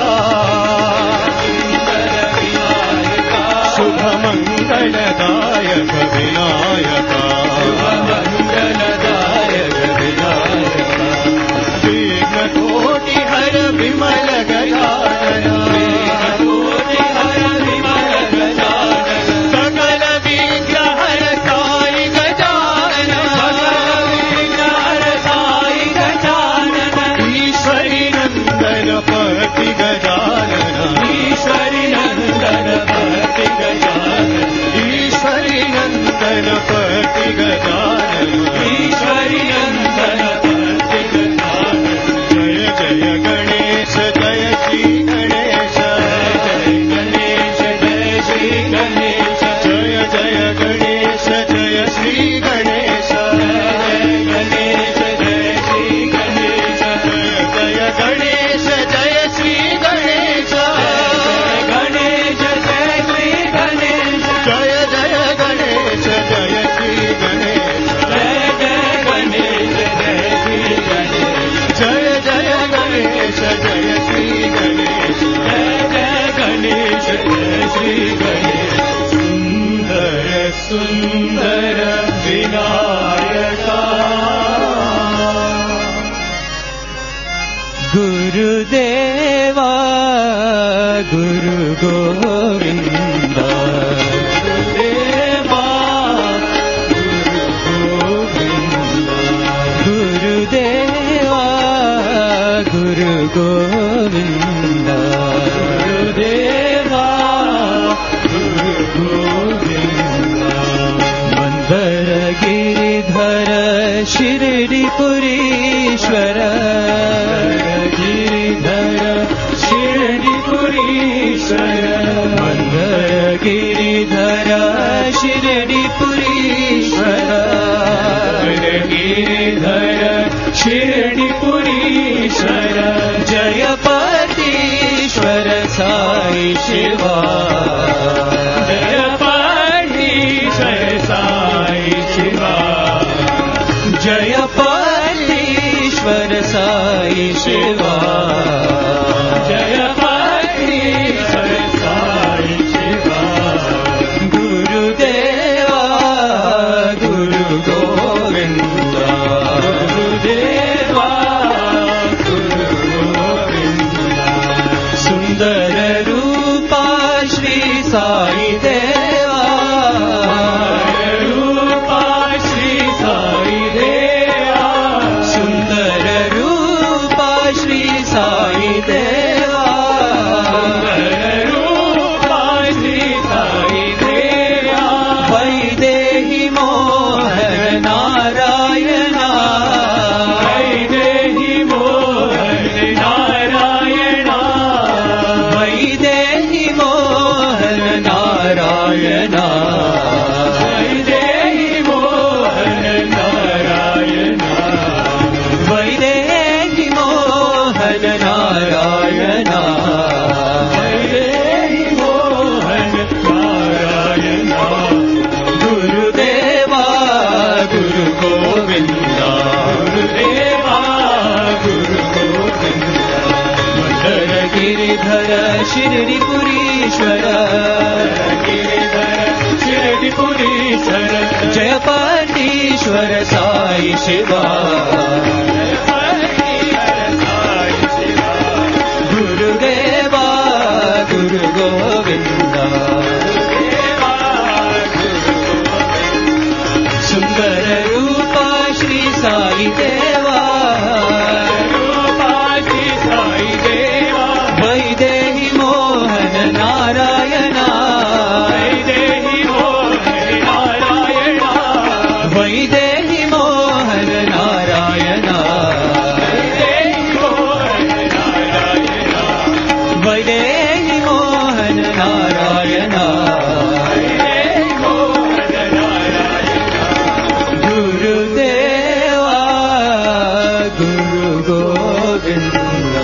सुंदर विनायका शुभमङ्गलदायक विनायका शुभमङ्गलदायक विनायका वेगकोटि हर विमल गजानन वेगकोटि हर विमल गजानन सकल विग्रह साई गजानन सकल विग्रह साई गजानन ईश्वरी नंदन पति गजानन ईश्वरी नंदन पति गजानन ईश्वरी नंदन पति गजानन ईश्वरी नंदन पति गजानन जय जय गणेश जय श्री गणेश जय गणेश जय श्री गणेश जय जय गणेश जय श्री गणेश जय गणेश जय श्री गणेश जय जय गणेश जय श्री गणेश गणेश जय श्री गणेश जय जय गणेश जय श्री गणेश जय जय गणेश जय श्री गणेश जय जय गणेश जय श्री गणेश जय जय गणेश जय श्री गणेश सुंदर सुंदर विनायका गुरुदेवा गुरु गोविंद गुरुदेवा गुरु गोविंद गुरुदेवा गुरु गोविंद गुरुदेवा गुरु गोविंद मंदर गिरिधर शिरडिपुरीश्वर गिरिधर शिरडिपुरीश्वर मंदर गिरिधर शिरडिपुरीश्वर गिरिधर शिरडिपुरीश्वर जयपतीश्वर साई शिवा जयपतीश्वर साई शिवा जयपतीश्वर साई शिवा जयपतीश्वर साई शिवा गुरुदेव गोविन्द गुरुदेवा गुरु गोविन्द सुन्दर रूपा श्री साई देवा रूपा श्री साई देवा सुन्दर रूपा श्री साई देवा रूपा श्री साई देवा वैदेही मोहन नारायणा वैदेही मोहन नारायणा वैदेही मोहन नारायणा वैदेही मोहन नारायणा वैदेही मोहन नारायणा वैदेही मोहन नारायणा गुरुदेवा गुरु गोविन्द गुरुदेवा गुरु गोविन्द मन्दर गिरिधर शिरडिपुरीश्वर गिरिधर शिरडिपुरीश्वर जय पाटीश्वर साई शिवा गुरुदेवा गुरु गोविन्द सुन्दर रूपा श्री साई देवा रूपा श्री साई देवा वैदेही मोहन नारायणा वैदेही मोहन नारायणा वैदेही मोहन नारायणा वैदेही मोहन नारायणा गुरुदेवा गुरु गोविन्द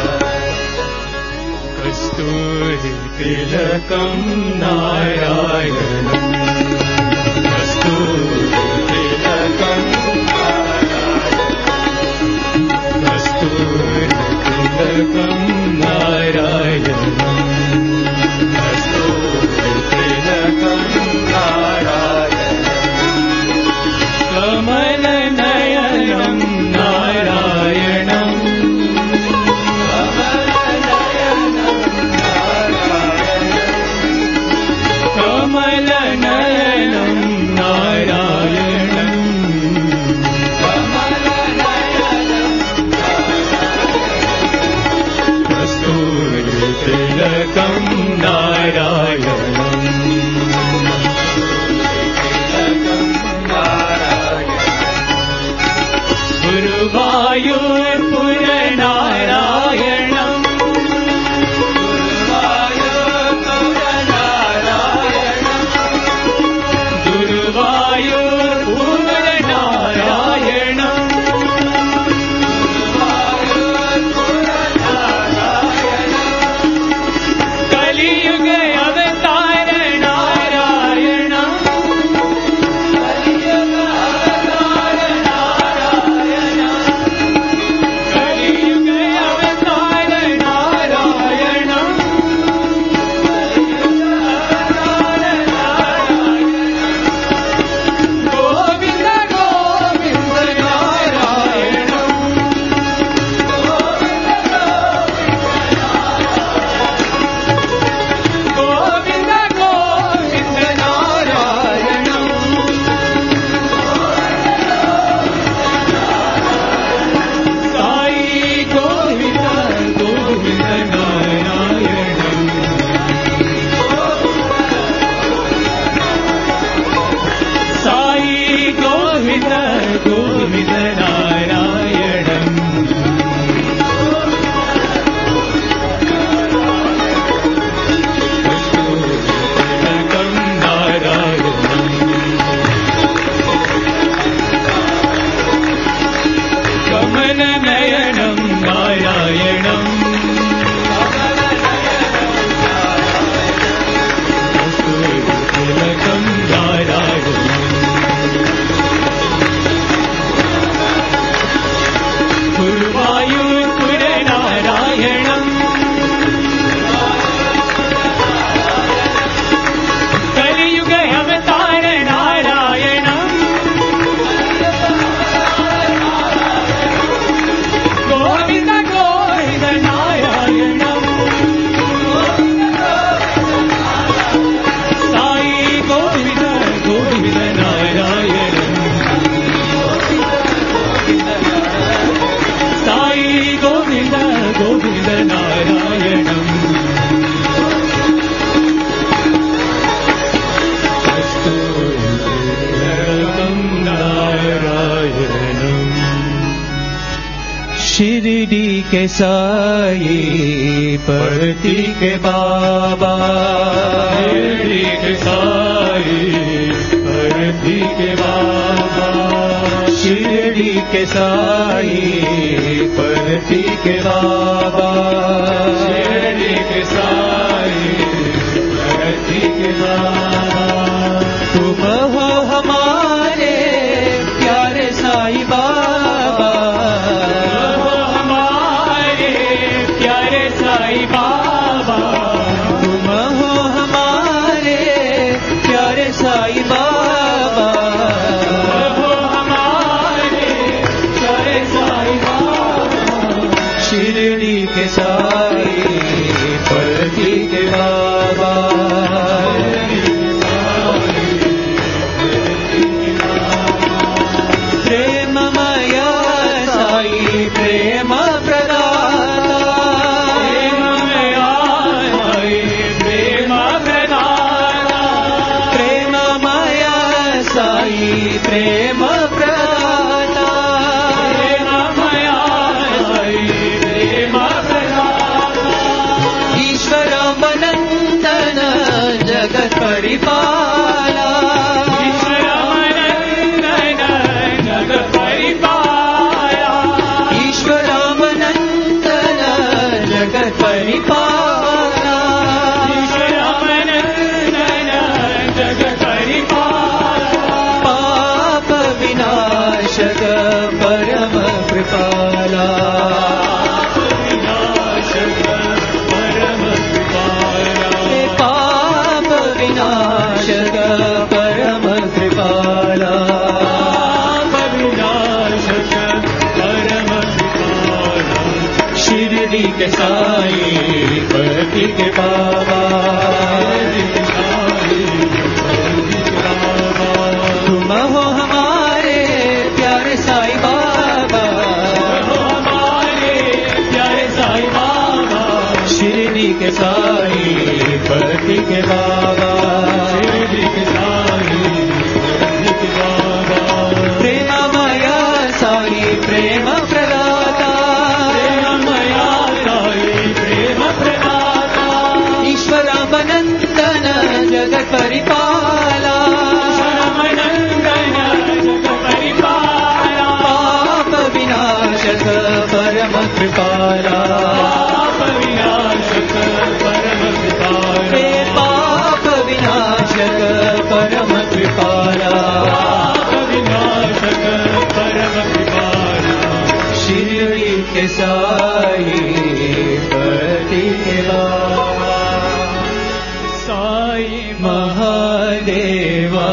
कस्तूरि तिलकं नारायणं कस्तूरि तिलकं कस्तूरि तिलकं नारायणं कस्तूरि तिलकं नारायणं कमल नयनं नारायणं कमल नयनं नारायणं कस्तूरि तिलकं नारायणं गुरुवायूरपुर नारायणं गुरुवायूरपुर नारायणं कलियुग अवतार नारायणं कलियुग अवतार नारायणं गोविन्द गोविन्द नारायणं गोविन्द गोविन्द नारायणं साई गोविन्द गोविन्द नारायणं साई गोविन्द गोविन्द नारायणं तिलकं नारायणं कमल नयनं नारायणं कस्तूरि तिलकं नारायणं के साई पर्वती के बाबा, शिरडी के साई पर्वती के बाबा, शिरडी के साई पर्वती के बाबा, शिरडी के साई पर्वती के बाबा। तुम हो हमारे प्यारे साई बाबा, हमारे प्यारे साई बाबा, तुम हो हमारे प्यारे साई बाबा, हो हमारे प्यारे साई बाबा, शिरडी के साई पर्वती के बाबा, प्रेममया साई प्रेम प्रदाता, प्रेममया साई प्रेम प्रदाता, प्रेममया साई प्रेम प्रदाता, प्रेममया साई प्रेम प्रदाता, ईश्वरावनंदन जगत परिपाला, ईश्वरावनंदन जगत परिपाला, ईश्वरावनंदन जगत परिपाला, ईश्वरावनंदन जगत परिपाला, पाप विनाशक परम कृपाला, विनाशक परम कृपाला, पाप विनाशक परम कृपाला, विनाशक परम कृपाला, शिरडी के साई पर्वती के बाबा, तुम हो हमारे प्यारे साई बाबा, हो हमारे प्यारे साई बाबा, शिरडी के साई पर्वती के बाबा, शिरडी के साई पर्वती के बाबा, प्रेममया साई प्रेम प्रदाता, प्रेममया साई प्रेम प्रदाता, ईश्वरावनंदन जगत परिपाला, ईश्वरावनंदन जगत परिपाला, पाप विनाशक परम कृपाला, पाप विनाशक परम कृपाला, पाप विनाशक परम कृपाला, पाप विनाशक परम कृपाला, शिरडी के साई पर्वती के बाबा, साई महादेवा,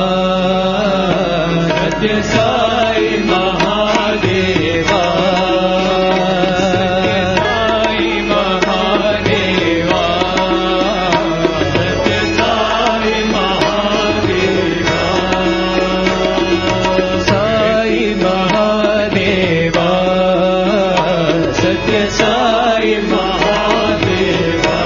सत्य साई महादेवा, साई महादेवा, सत्य साई महादेवा, साई महादेवा, सत्य साई महादेवा,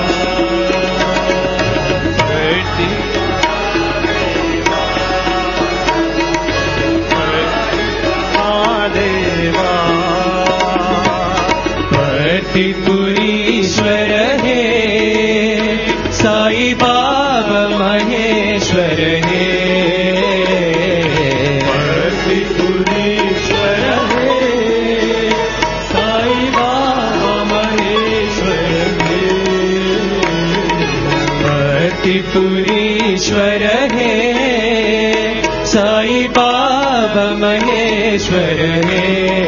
त्रिपुरीश्वर हे साई बाबा महेश्वर हे, त्रिपुरीश्वर हे साई बाबा महेश्वर हे, त्रिपुरीश्वर हे साई बाबा महेश्वर हे,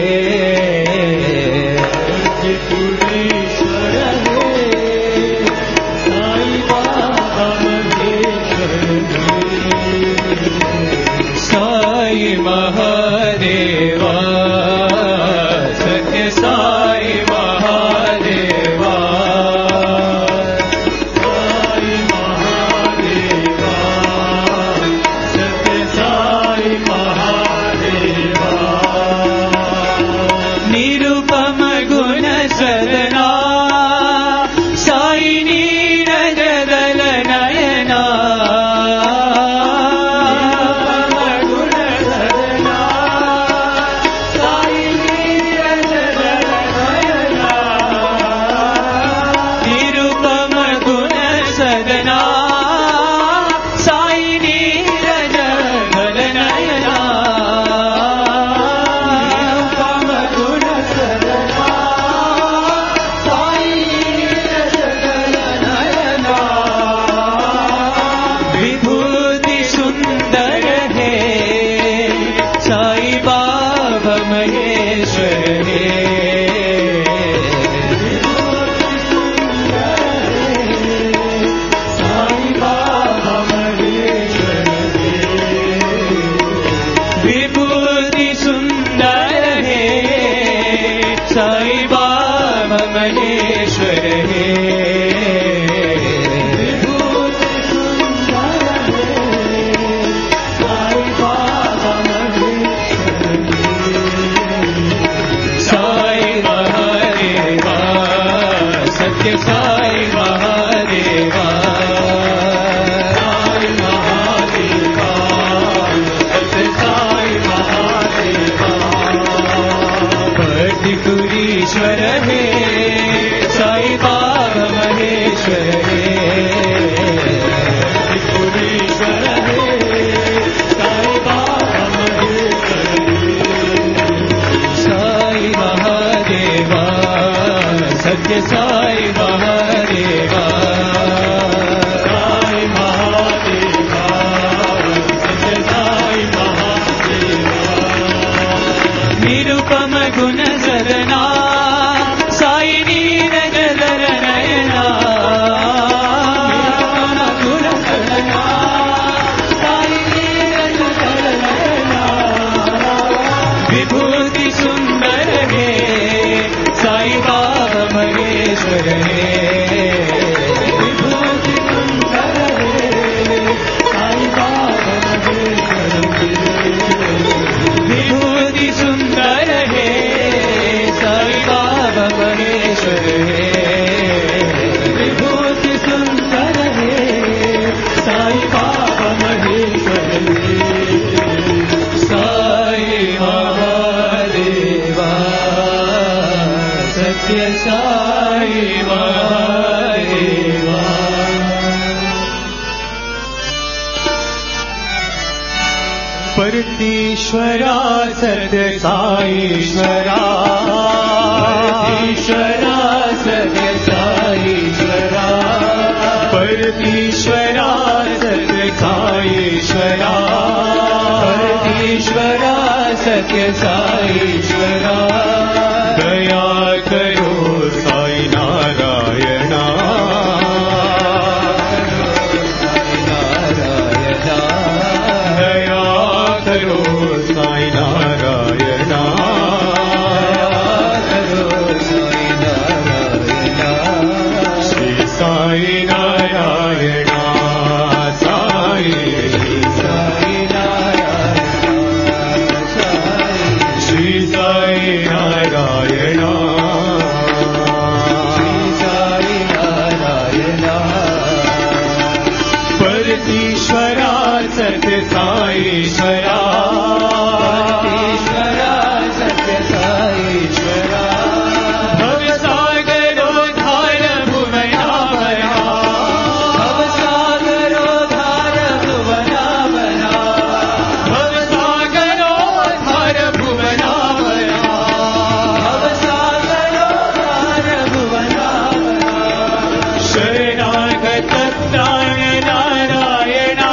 साई महादेवा, सत्य साई महादेवा, साई महादेवा, सत्य साई महादेवा, निरुपम गुण सर నిరుపమ గుణ సదనా సాయి నీరగదర నయనా గుణ సదనా సాయి నీరగదర నయనా విభూతి సుందర హే సాయి బాబా మహేశ్వర హే విభూతి సుందర హే సాయి బాబా మహేశ్వర విభూతి సుందర హే సాయి బాబా మహేశ్వర హే విభూతి సుందర హే సాయి బాబా మహేశ్వర హే సాయి మహాదేవా సత్య సాయి మహాదేవా परतीश्वरा सत्य साईश्वरा परतीश्वरा सत्य साईश्वरा परतीश्वरा सत्य साईश्वरा परतीश्वरा सत्य साईश्वरा दया करो साई नारायणा दया करो साई नारायणा करो साई नारायणा श्री साई नारायणा साई साई नारायणा श्री साई नारायणा श्री साई नारायणा परतीश्वरा सत्य साईश्वरा परतीश्वरा सत्य साईश्वरा भवसागरोद्धार भुवनावना भवसागरोद्धार भुवनावना भवसागरोद्धार भुवनावना भवसागरोद्धार भुवनावना शरणागत प्राण नारायणा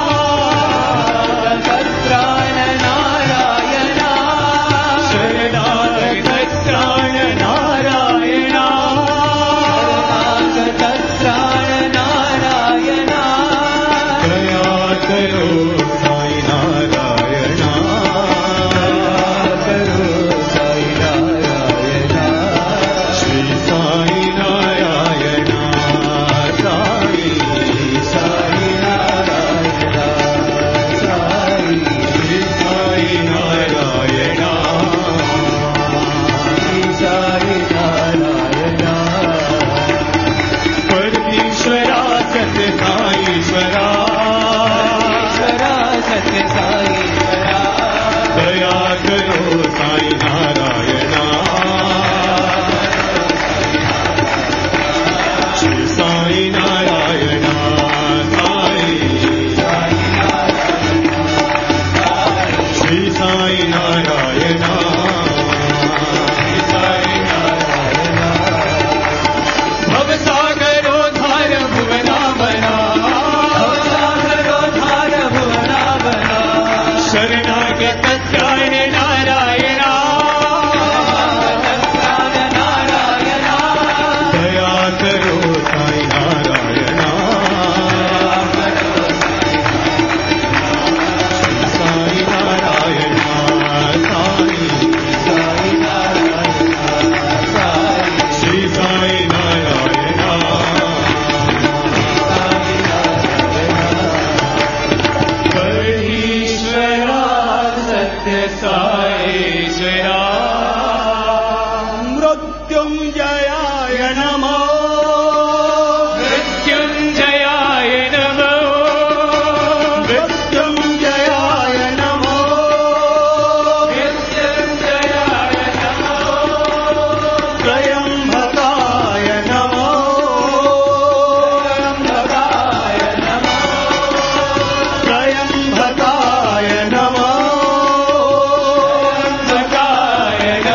प्राण नारायणा शरणागत प्राण नारायणा शरणागत प्राण नारायणा दया करो साई नारायणा दया करो साई नारायणा श्री साई नारायणा साई साई नारायणा साई श्री साई नारायणा श्री साई नारायणा परमेश्वरा सत्य साईश्वरा सत्य साईश्वरा दया करो साई नारायणा श्री साई नारायणा साई श्री साई नारायणा भवसागरोद्धार भुवनावना भवसागरोद्धार भुवनावना शरणागत प्राण नारायणा नारायणा दया करो साई नारायणा साई नारायणा साई साई नारायणा श्री साई नारायणा परमेश्वरा सत्य साईश्वरा मृत्युंजयाय नमो मृत्युंजयाय नमो मृत्युंजयाय नमो मृत्युंजयाय नमो त्र्यंबकाय नमो त्र्यंबकाय नमो त्र्यंबकाय नमो त्र्यंबकाय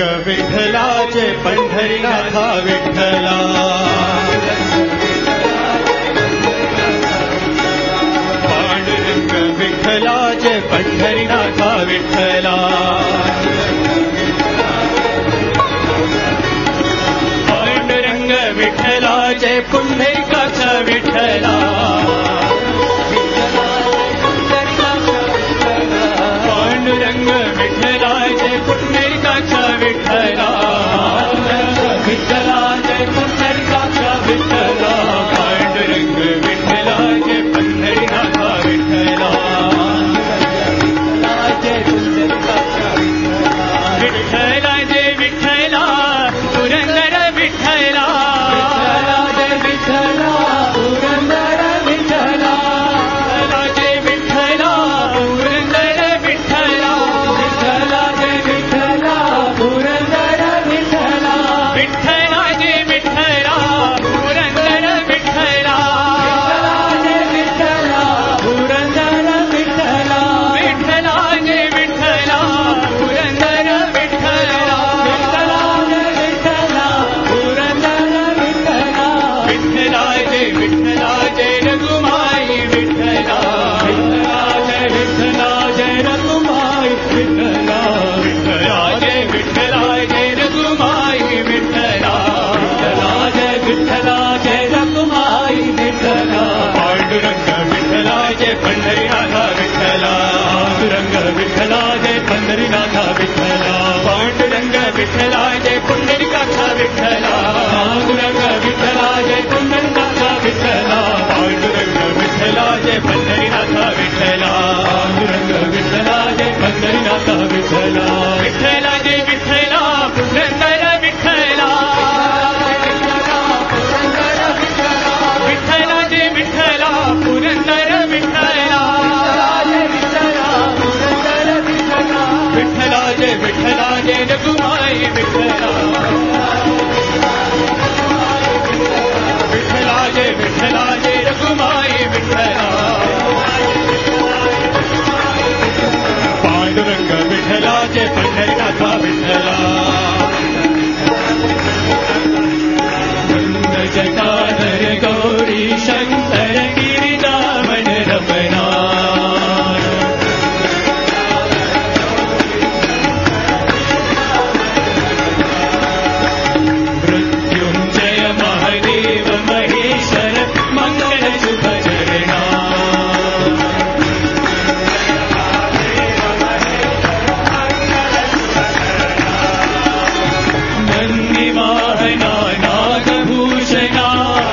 विठ्ठलाचे पंढरीनाथा विठ्ठला पांडुरंग विठ्ठलाचे पंढरीनाथा विठ्ठला पांडुरंग विठ्ठलाचे पुंडरीकाचा विठ्ठला पांडुरंग विठ्ठलाचे पुंडरीकाचा विठ्ठला विठ्ठलाचे पुंडरीकाचा विठ्ठला पांडुरंग विठ्ठलाचे पंढरीनाथा विठ्ठला विठ्ठलाचे विठ्ठला पुरंदर विठ्ठला विठ्ठला पुरंदर विठ्ठला विठ्ठला पुरंदर विठ्ठला विठ्ठलाचे विठ्ठला पुरंदर विठ्ठला विठ्ठलाचे विठ्ठला पुरंदर विठ्ठला विठ्ठलाचे विठ्ठला पुरंदर विठ्ठला विठ्ठलाचे विठ्ठला पुरंदर विठ्ठला विठ्ठलाचे विठ्ठला पुरंदर विठ्ठला विठ्ठलाचे विठ्ठलाचे रघुमाई विठ्ठला विठ्ठलाचे विठ्ठलाचे रघुमाई विठ्ठला विठ्ठलाचे विठ्ठलाचे रघुमाई विठ्ठला विठ्ठलाचे विठ्ठलाचे रघुमाई विठ्ठला पांडुरंग विठ्ठलाचे पंढरीनाथा विठ्ठला पांडुरंग विठ्ठलाचे पंढरीनाथा विठ्ठला पांडुरंग विठ्ठलाचे पुंडरीकाचा विठ्ठला पांडुरंग विठ्ठलाचे पुंडरीकाचा विठ्ठला पांडुरंग विठ्ठलाचे पंढरीनाथा विठ्ठला पांडुरंग विठ्ठलाचे पंढरीनाथा विठ्ठला विठ्ठलाचे विठ्ठला पुरंदर विठ्ठला विठ्ठलाचे विठ्ठला पुरंदर विठ्ठला विठ्ठलाचे विठ्ठलाचे रघुमाई विठ्ठला विठ्ठलाचे विठ्ठलाचे रघुमाई विठ्ठला पांडुरंग विठ्ठलाचे पंढरीनाथा विठ्ठला जटाधर गौरी शंकर गिरिजामन रमणा मृत्युंजय महादेव महेश्वर मंगल शुभ चरणा नंदिवाहना नागभूषणा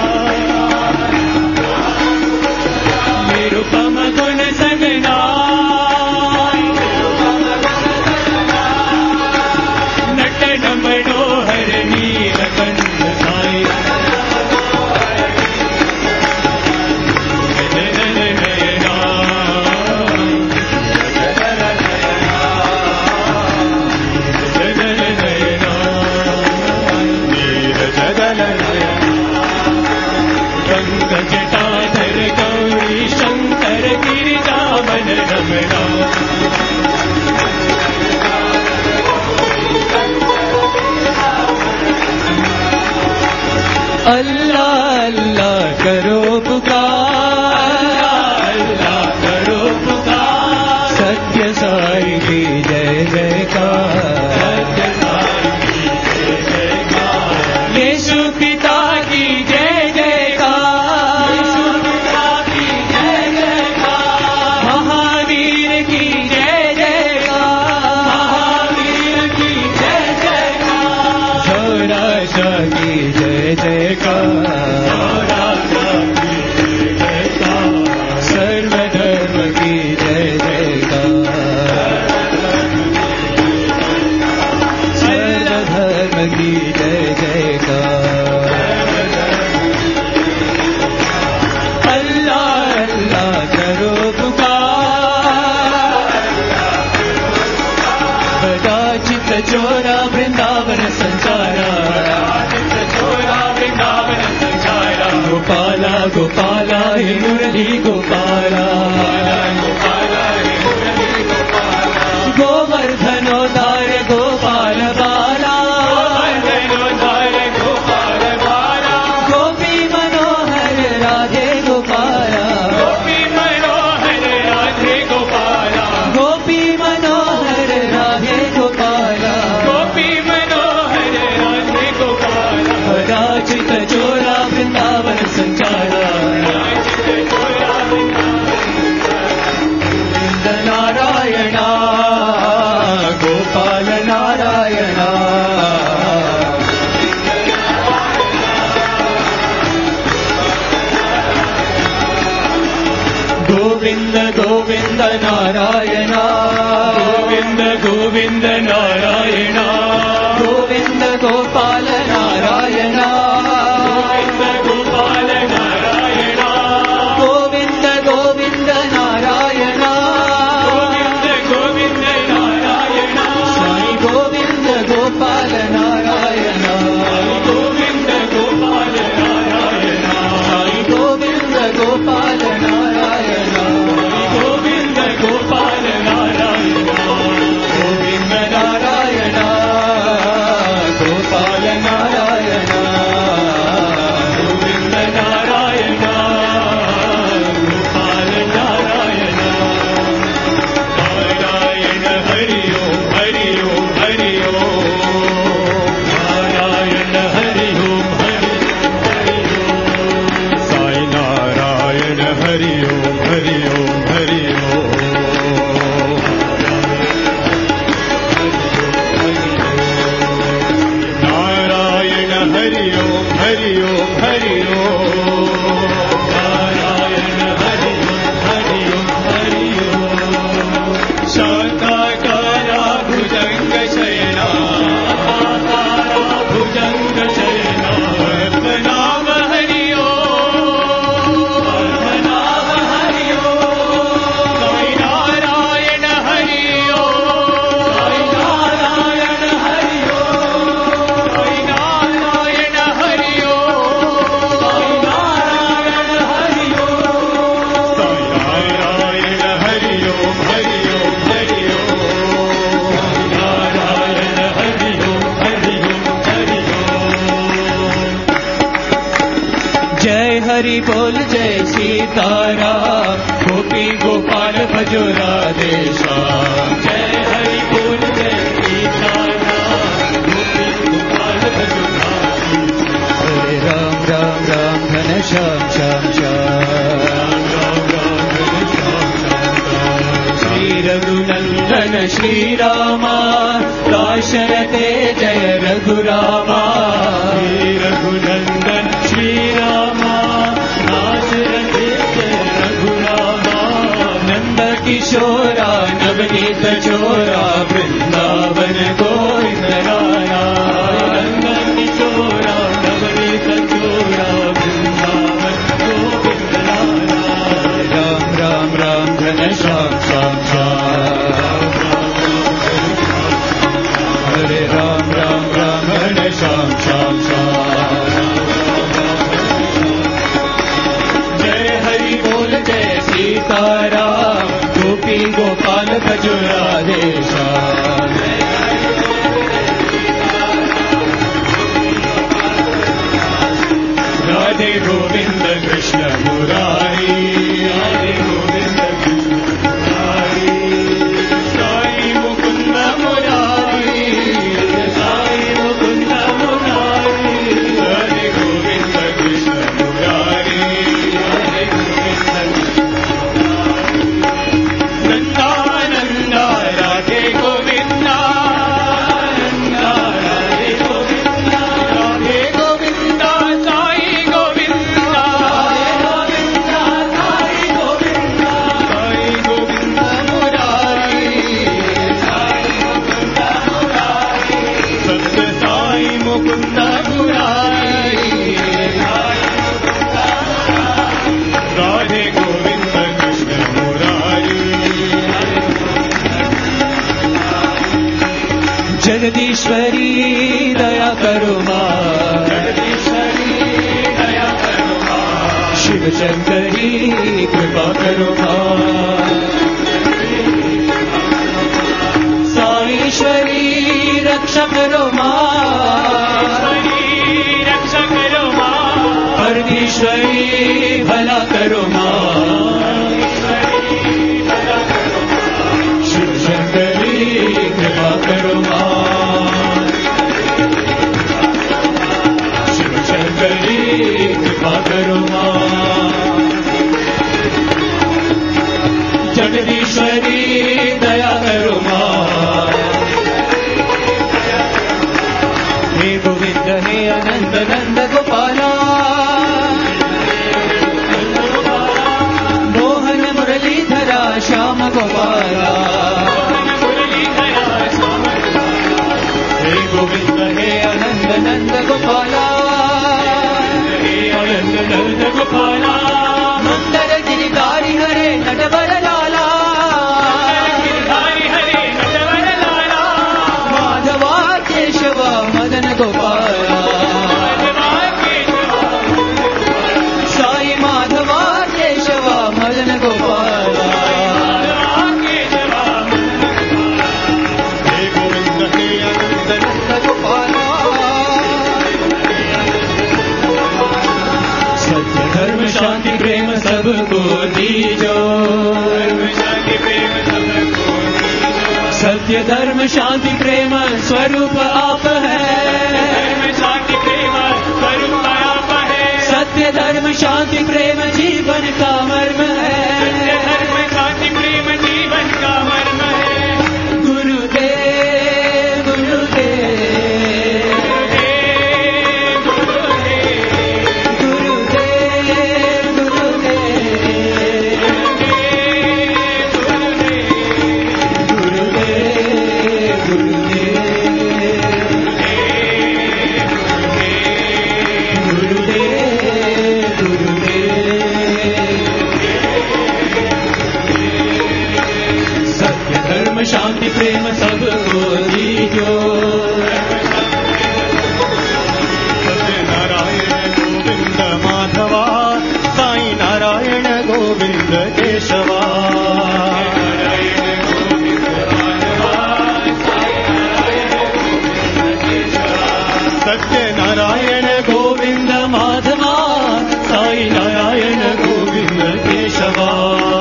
निरुपम गुण सगना नटन मनोहर नीलकंठ साई जगन नयना जगन नयना नील जगन गंग जटाधर गौरी शंकर गिरिजामन रमणा अल्लाह अल्लाह करो पुकार अल्लाह करो पुकार सत्य साई की जय जयकार सत्य साई की जय जयकार यीशु पिता की जय जयकार यीशु पिता की जय जयकार महावीर की जय जयकार महावीर की जय जयकार सौराष्ट्र की जय जयकार सर्वधर्म की जय जयकार सर्वधर्म की जय जयकार अल्लाह अल्लाह करो पुकार बड़ा चित्त चोरा वृंदावन संचारा गोपाला गोपाला हे मुरली गोपाला गोवर्धनोद्धार गोपाल बाला गोविन्द गोविन्द नारायण गोविन्द गोविन्द नारायण गोविन्द गोपाल नारायण गोविन्द गोपाल नारायण गोविन्द गोविन्द नारायण गोविन्द गोविन्द नारायण साई गोविन्द गोपाल नारायण गोविन्द गोपाल नारायण साई गोविन्द गोपाल नारायण गोविन्द गोपाल नारायण गोविन्द नारायण गोपाल नारायण गोविन्द नारायण गोपाल नारायण नारायण हरि ओम हरि ओम हरि ओम नारायण हरि ओम हरि ओम साई नारायण हरि ओम हरि ओम हरि ओम नारायण हरि ओम हरि ओम हरि ओम नारायण हरि ओम हरि ओम शांताकारा भुजंग शयना भुजंग शयना नाम हरि ओम नाम हरि ओम साई नारायण हरि ओम साई नारायण हरि ओम साई नारायण हरि ओम साई नारायण हरि ओम साई नारायण हरि ओम हरि ओम हरि ओम नारायण हरि ओम हरि ओम हरि ओम जय हरि बोल जय सीताराम गोपी गोपाल भजो राधेशा जय हरि बोल जय सीताराम गोपी गोपाल भजो राधेशा हरे राम राम राम घन श्याम श्याम श्याम राम राम घन श्याम श्याम श्री रघुनंदन श्री रामा दाशरथे जय रघुरामा श्री रघुनंदन श्री रामा दाशरथे जय रघुरामा नंद किशोरा नवनीत चोरा वृंदावन गोविंद राया नंद किशोरा नवनीत चोरा वृंदावन गोविंद राया राम राम राम घन श्याम श्याम श्याम हरे राम राम राम घन श्याम श्याम श्याम जय हरि बोल जय सीताराम गोपी गोपाल भजो राधेशा राधे गोविंद कृष्ण मुरारी राधे गोविंद कृष्ण मुरारी साई मुकुंद मुरारी साई मुकुंद मुरारी राधे गोविंद कृष्ण मुरारी राधे गोविंद नंदा नंदा राधे गोविंदा नंदा राधे गोविंदा राधे गोविंदा साई गोविंदा साई गोविंदा साई गोविंदा मुरारी साई मुकुंदा मुरारी सत्य साई मुकुंदा मुरारी राधे गोविंद कृष्ण मुरारी जगदीश्वरी दया करो मां जगदीश्वरी दया करो मां शिव शंकरी कृपा करो मां साईश्वरी रक्षा करो मां रक्षा करो मां परमेश्वरी भला करो मां शिव शंकरी कृपा करो मां शिव शंकरी कृपा करो मां जगदीश्वरी दया करो मां हे गोविंद हे अनंत नंद गोपाला मोहन मुरली गोपाल हे गोविंद हे आनंद नंद गोपाल हे आनंद नंद गोपाल मंदर गिरिधारी हरे नटवर लाला माधवा केशव मदन गोपाल साई माधवा केशव मदन गोपाल हे गोविंद हे आनंद नंद गोपाल सत्य धर्म शांति प्रेम सबको दीजो सत्य धर्म शांति प्रेम स्वरूप आप है सत्य धर्म शांति प्रेम जीवन का मर्म है गुरुदेव गुरुदेव गुरुदेव गुरुदेव सत्य धर्म शांति प्रेम सबको दीजो सत्यनारायण गोविंद माधवा साई नारायण गोविंद केशवा सत्यनारायण गोविंद माधवा साई नारायण गोविंद केशवा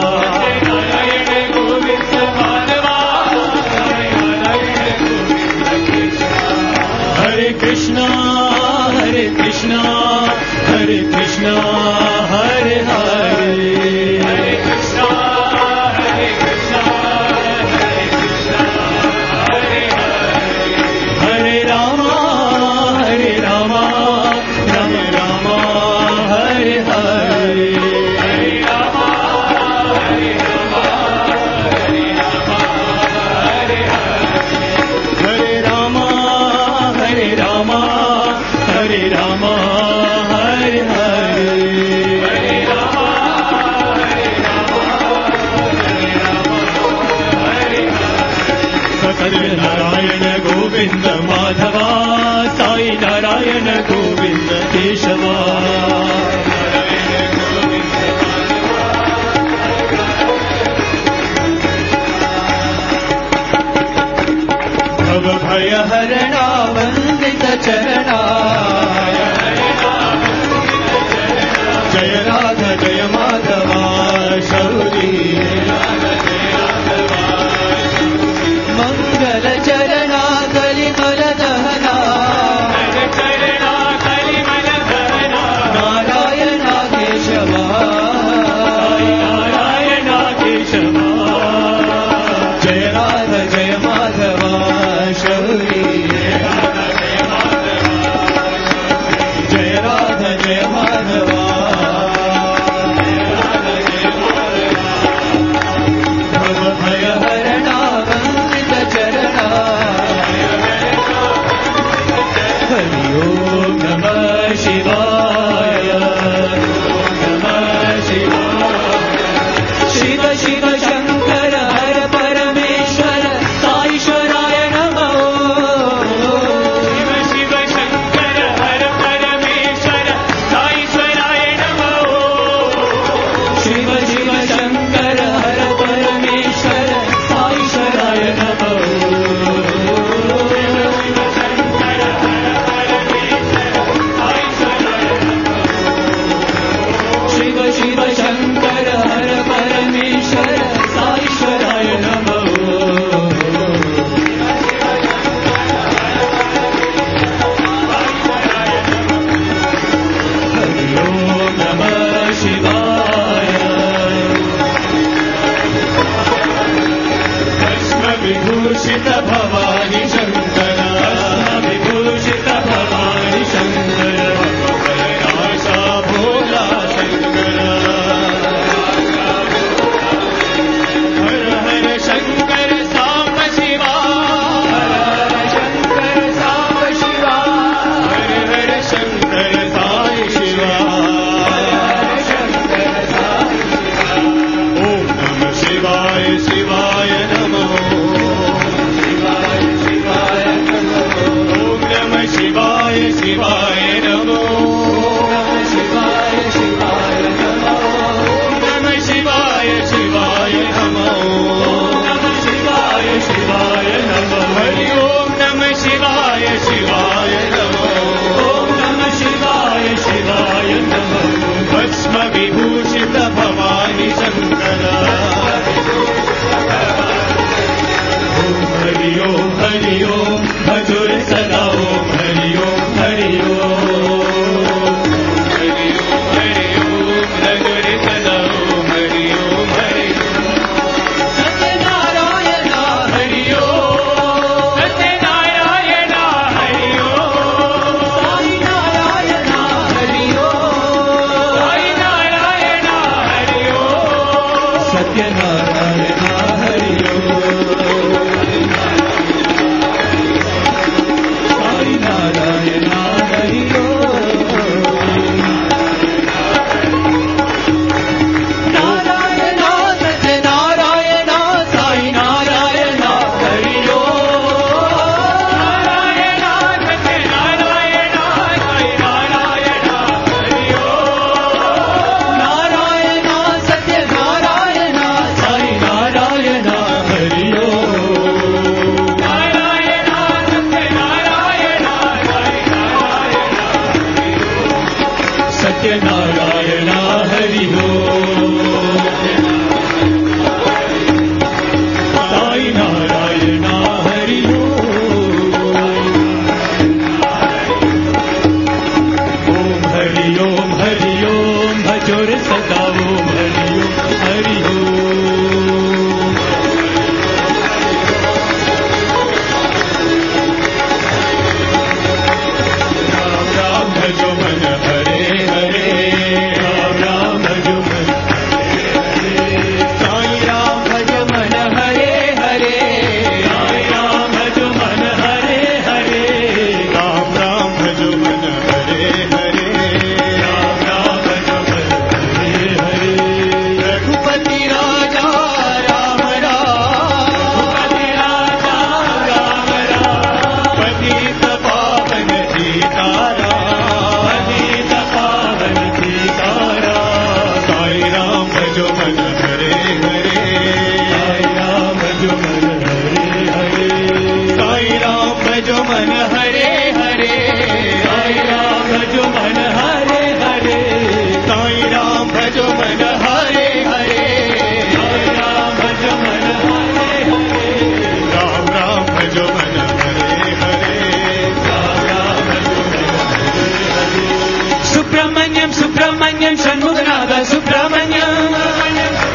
हरे कृष्णा हरे कृष्णा हरे कृष्णा हरे हरे हरे कृष्णा हरे कृष्णा हरे कृष्णा हरे हरे हरे रामा राम राम हरे हरे हरे रामा हरे राम हरे राम हरे हरे रामा हरे राम हरे राम हरे हरे हरे रामा हरे राम हरे राम हरे हरे सत्यनारायण गोविंद माधवा साई नारायण गोविंद केशवा भव भय हरणा वंदित चरणा जय राधा जय माधवा शौरी मंगल चरणा कलिमल दहना नारायण केशवा नारायण केशवा जय राधा जय माधवा शौरी जय राधा जय माधवा भव भय हरणा वंदित चरणा हरि ओम नमः शिवाय नमः शिवाय शिव शिव शंकर हर परमेश्वर साईश्वराय नमः शिव शिव शंकर हर परमेश्वर साईश्वराय नमः शिव शिव शंकर हर परमेश्वर साईश्वराय नमः शिव शिव शंकर हर परमेश्वर साईश्वराय नमः हरि ओम नमः शिवाय भस्म विभूषित भवानी शंकर विभूषित भवानी शंकर आशा भोला Shankar Subramanyam Subramanyam Shanmughanatha Subramanyam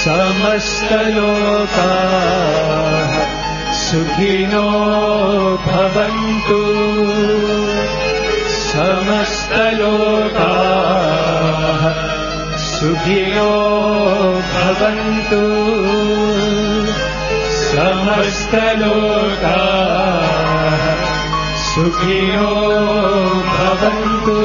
समस्तलोकाः सुखिनो भवन्तु समस्तलोकाः सुखिनो भवन्तु समस्तलोकाः सुखिनो भवन्तु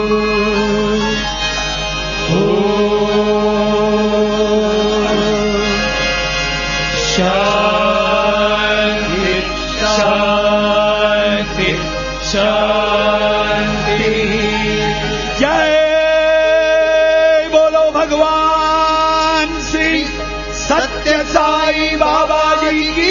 शान्ति शान्ति शान्ति जय बोलो भगवान श्री सत्य साई बाबा जी की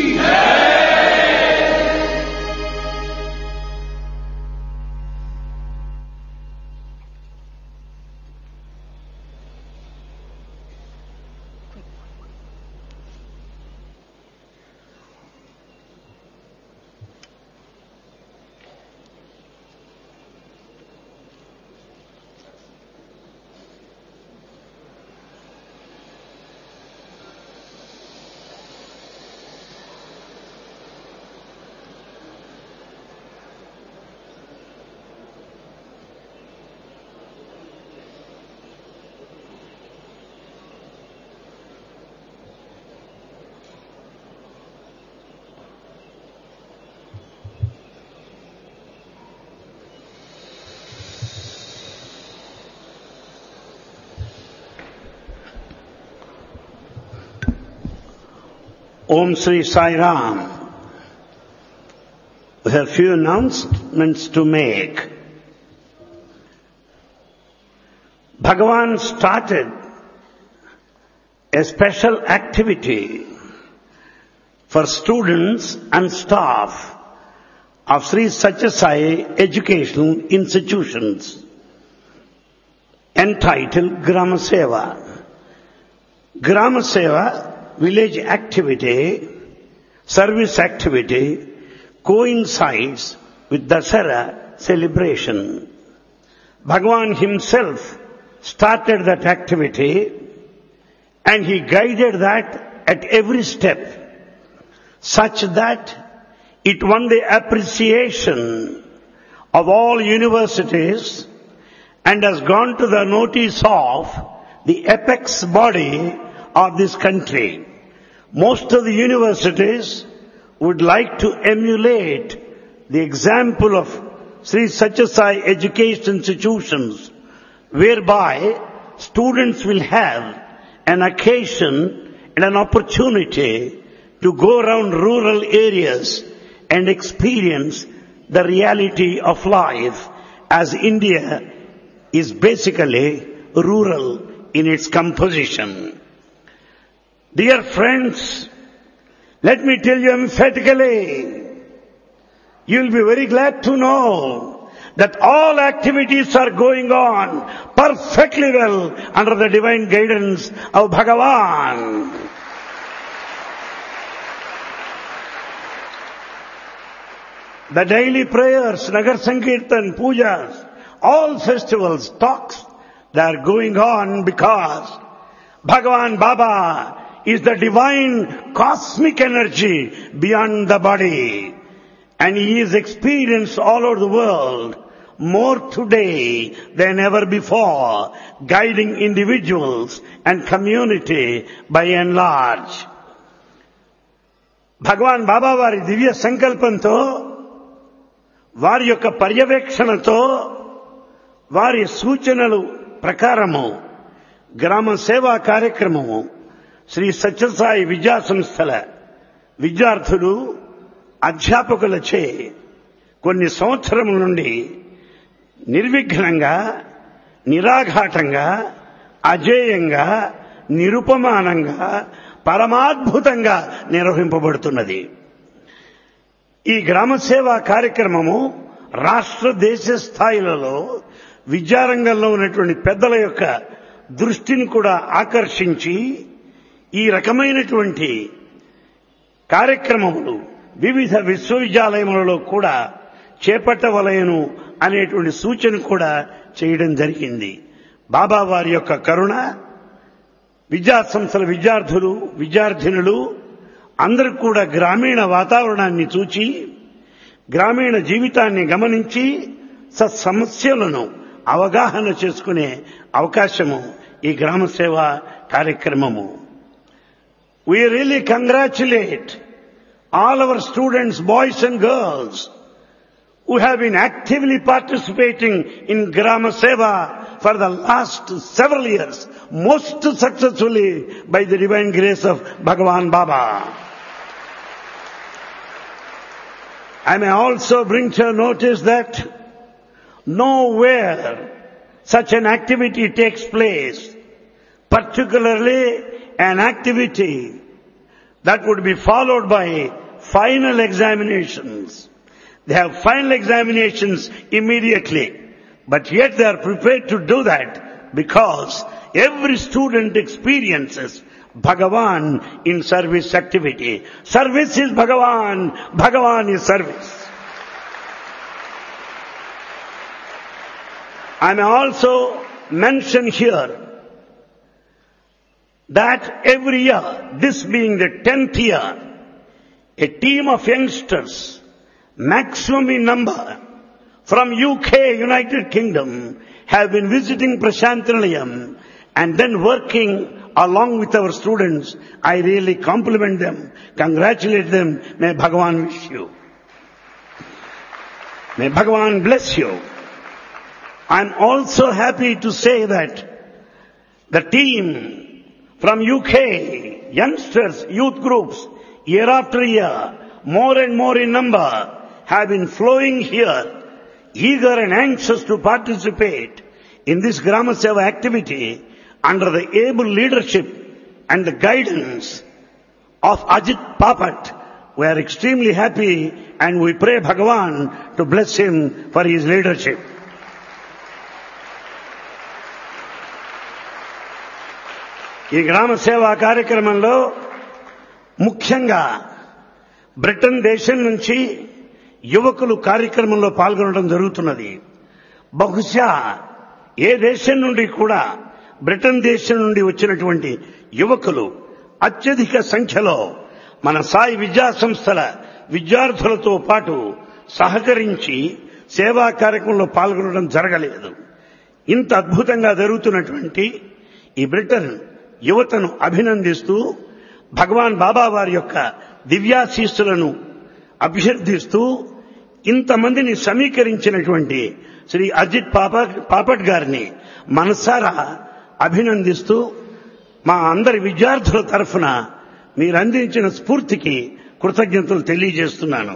Om Sri Sai Ram. We have few announcements to make. Bhagavan started a special activity for students and staff of Sri Satya Sai Educational Institutions entitled Grama Seva. Grama Seva, village activity, service activity, coincides with Dasara celebration. Bhagavan himself started that activity and he guided that at every step, such that it won the appreciation of all universities and has gone to the notice of the apex body of this country. Most of the universities would like to emulate the example of Sri Satya Sai Education Institutions, whereby students will have an occasion and an opportunity to go around rural areas and experience the reality of life, as India is basically rural in its composition. Dear friends, let me tell you emphatically, you'll be very glad to know that all activities are going on perfectly well under the divine guidance of Bhagavan. The daily prayers, Nagar Sankirtan, pujas, all festivals, talks, they are going on because Bhagavan Baba is the divine cosmic energy beyond the body. And he is experienced all over the world, more today than ever before, guiding individuals and community by and large. Bhagavan Baba vari divya sankalpanto, vari yokka paryavekshanato, vari సూచనలు ప్రకారము గ్రామ సేవా కార్యక్రమము శ్రీ సత్యసాయి విద్యా సంస్థల విద్యార్థులు అధ్యాపకులచే కొన్ని సంవత్సరముల నుండి నిర్విఘ్నంగా, నిరాఘాటంగా, అజేయంగా, నిరుపమానంగా, పరమాద్భుతంగా నిర్వహింపబడుతున్నది. ఈ గ్రామ సేవా కార్యక్రమము రాష్ట్ర దేశ స్థాయిలలో విద్యారంగంలో ఉన్నటువంటి పెద్దల యొక్క దృష్టిని కూడా ఆకర్షించి ఈ రకమైనటువంటి కార్యక్రమములు వివిధ విశ్వవిద్యాలయములలో కూడా చేపట్టవలయను అనేటువంటి సూచన కూడా చేయడం జరిగింది. బాబా వారి యొక్క కరుణ, విద్యా సంస్థల విద్యార్థులు విద్యార్థినులు అందరూ కూడా గ్రామీణ వాతావరణాన్ని చూచి గ్రామీణ జీవితాన్ని గమనించి సమస్యలను అవగాహన చేసుకునే అవకాశము ఈ గ్రామ సేవ కార్యక్రమము. We really congratulate all our students, boys and girls, who have been actively participating in Grama Seva for the last several years, most successfully by the divine grace of Bhagavan Baba. I may also bring to your notice that nowhere such an activity takes place, particularly an activity that would be followed by final examinations. They have final examinations immediately, but yet they are prepared to do that because every student experiences Bhagavan in service activity. Service is Bhagavan, Bhagavan is service. I may also mention here that every year, this being the 10th year, a team of youngsters, maximum in number, from UK, United Kingdom, have been visiting Prashantinilayam and then working along with our students. I really compliment them, congratulate them. May Bhagavan wish you. May Bhagavan bless you. I'm also happy to say that the team from UK, youngsters, youth groups, year after year, more and more in number, have been flowing here, eager and anxious to participate in this Grama Seva activity under the able leadership and the guidance of Ajit Papat. We are extremely happy and we pray Bhagavan to bless him for his leadership. ఈ గ్రామ సేవా కార్యక్రమంలో ముఖ్యంగా Britain దేశం నుంచి యువకులు కార్యక్రమంలో పాల్గొనడం జరుగుతున్నది. బహుశా ఏ దేశం నుండి కూడా బ్రిటన్ దేశం నుండి వచ్చినటువంటి యువకులు అత్యధిక సంఖ్యలో మన సాయి విద్యా సంస్థల విద్యార్థులతో పాటు సహకరించి సేవా కార్యక్రమంలో పాల్గొనడం జరగలేదు. ఇంత అద్భుతంగా జరుగుతున్నటువంటి ఈ బ్రిటన్ యువతను అభినందిస్తూ భగవాన్ బాబా వారి యొక్క దివ్యాశీస్సులను అభ్యర్థిస్తూ ఇంతమందిని సమీకరించినటువంటి శ్రీ అజిత్ పాపట్ గారిని మనసారా అభినందిస్తూ మా అందరి విద్యార్థుల తరఫున మీరు అందించిన స్ఫూర్తికి కృతజ్ఞతలు తెలియజేస్తున్నాను.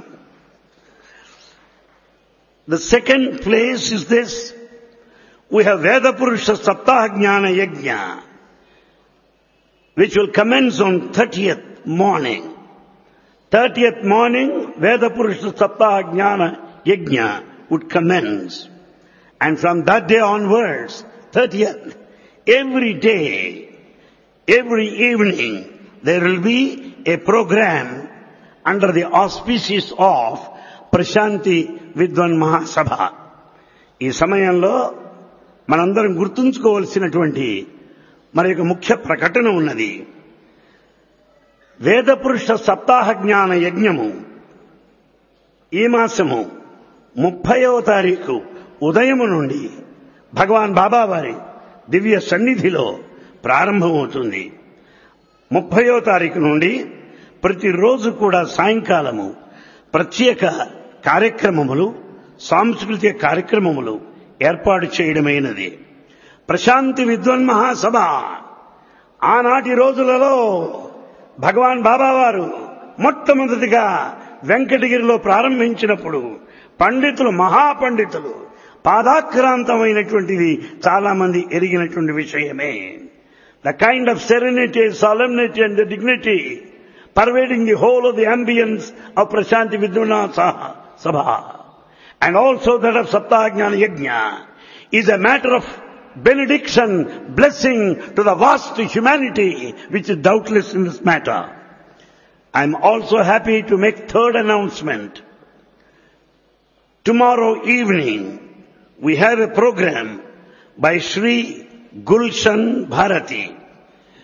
The second place is this. We have Veda Purusha Saptaha Jnana Yajna, which will commence on 30th morning. 30th morning, Veda Purusha Saptaha Jnana Yajna would commence. And from that day onwards, 30th, every day, every evening, there will be a program under the auspices of Prashanti Vidwan Mahasabha. ఈ సమయంలో మనందరం గుర్తుంచుకోవలసినటువంటి మరి ఒక ముఖ్య ప్రకటన ఉన్నది. వేద పురుష సప్తాహ జ్ఞాన యజ్ఞము ఈ మాసము 30వ తారీఖు ఉదయము నుండి భగవాన్ బాబా వారి దివ్య సన్నిధిలో ప్రారంభమవుతుంది. 30వ తారీఖు నుండి ప్రతిరోజు కూడా సాయంకాలము ప్రత్యేక కార్యక్రమములు, సాంస్కృతిక కార్యక్రమములు ఏర్పాటు చేయడమైనది. ప్రశాంతి విద్వన్ మహాసభ ఆనాటి రోజులలో భగవాన్ బాబా వారు మొట్టమొదటిగా వెంకటగిరిలో ప్రారంభించినప్పుడు పండితులు, మహాపండితులు పాదాక్రాంతమైనటువంటిది చాలా మంది ఎరిగినటువంటి విషయమే. The kind of serenity, solemnity and the dignity pervading the whole of the ambience of Prashanti Vidwana Sabha and also that of Saptaha Jnana Yajna is a matter of benediction, blessing to the vast humanity which is doubtless in this matter. I am also happy to make third announcement. Tomorrow evening we have a program by Sri Gulshan Bharati.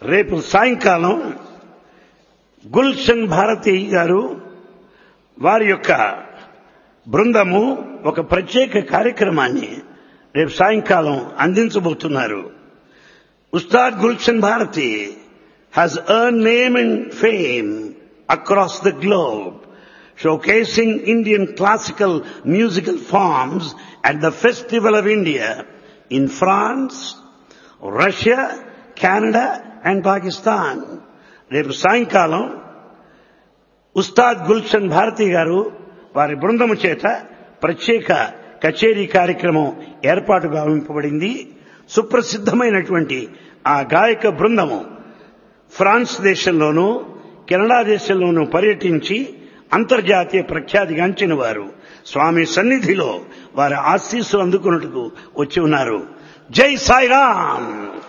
రేపు సాయంకాలం గుల్షన్ భారతి గారు వారి యొక్క బృందము ఒక ప్రత్యేక కార్యక్రమాన్ని రేపు సాయంకాలం అందించబోతున్నారు. Ustaad Gulshan Bharati has earned name and fame across the globe, showcasing Indian classical musical forms at the Festival of India in France, Russia, Canada and Pakistan. రేపు సాయంకాలం ఉస్తాద్ గుల్షన్ భారతి గారు వారి బృందము చేత ప్రత్యేక కచేరీ కార్యక్రమం ఏర్పాటు గావింపబడింది. సుప్రసిద్ధమైనటువంటి ఆ గాయక బృందము ఫ్రాన్స్ దేశంలోనూ కెనడా దేశంలోనూ పర్యటించి అంతర్జాతీయ ప్రఖ్యాతిగాంచిన వారు స్వామి సన్నిధిలో వారి ఆశీస్సులు అందుకున్నట్టుకు వచ్చి ఉన్నారు. జై సాయిరామ్.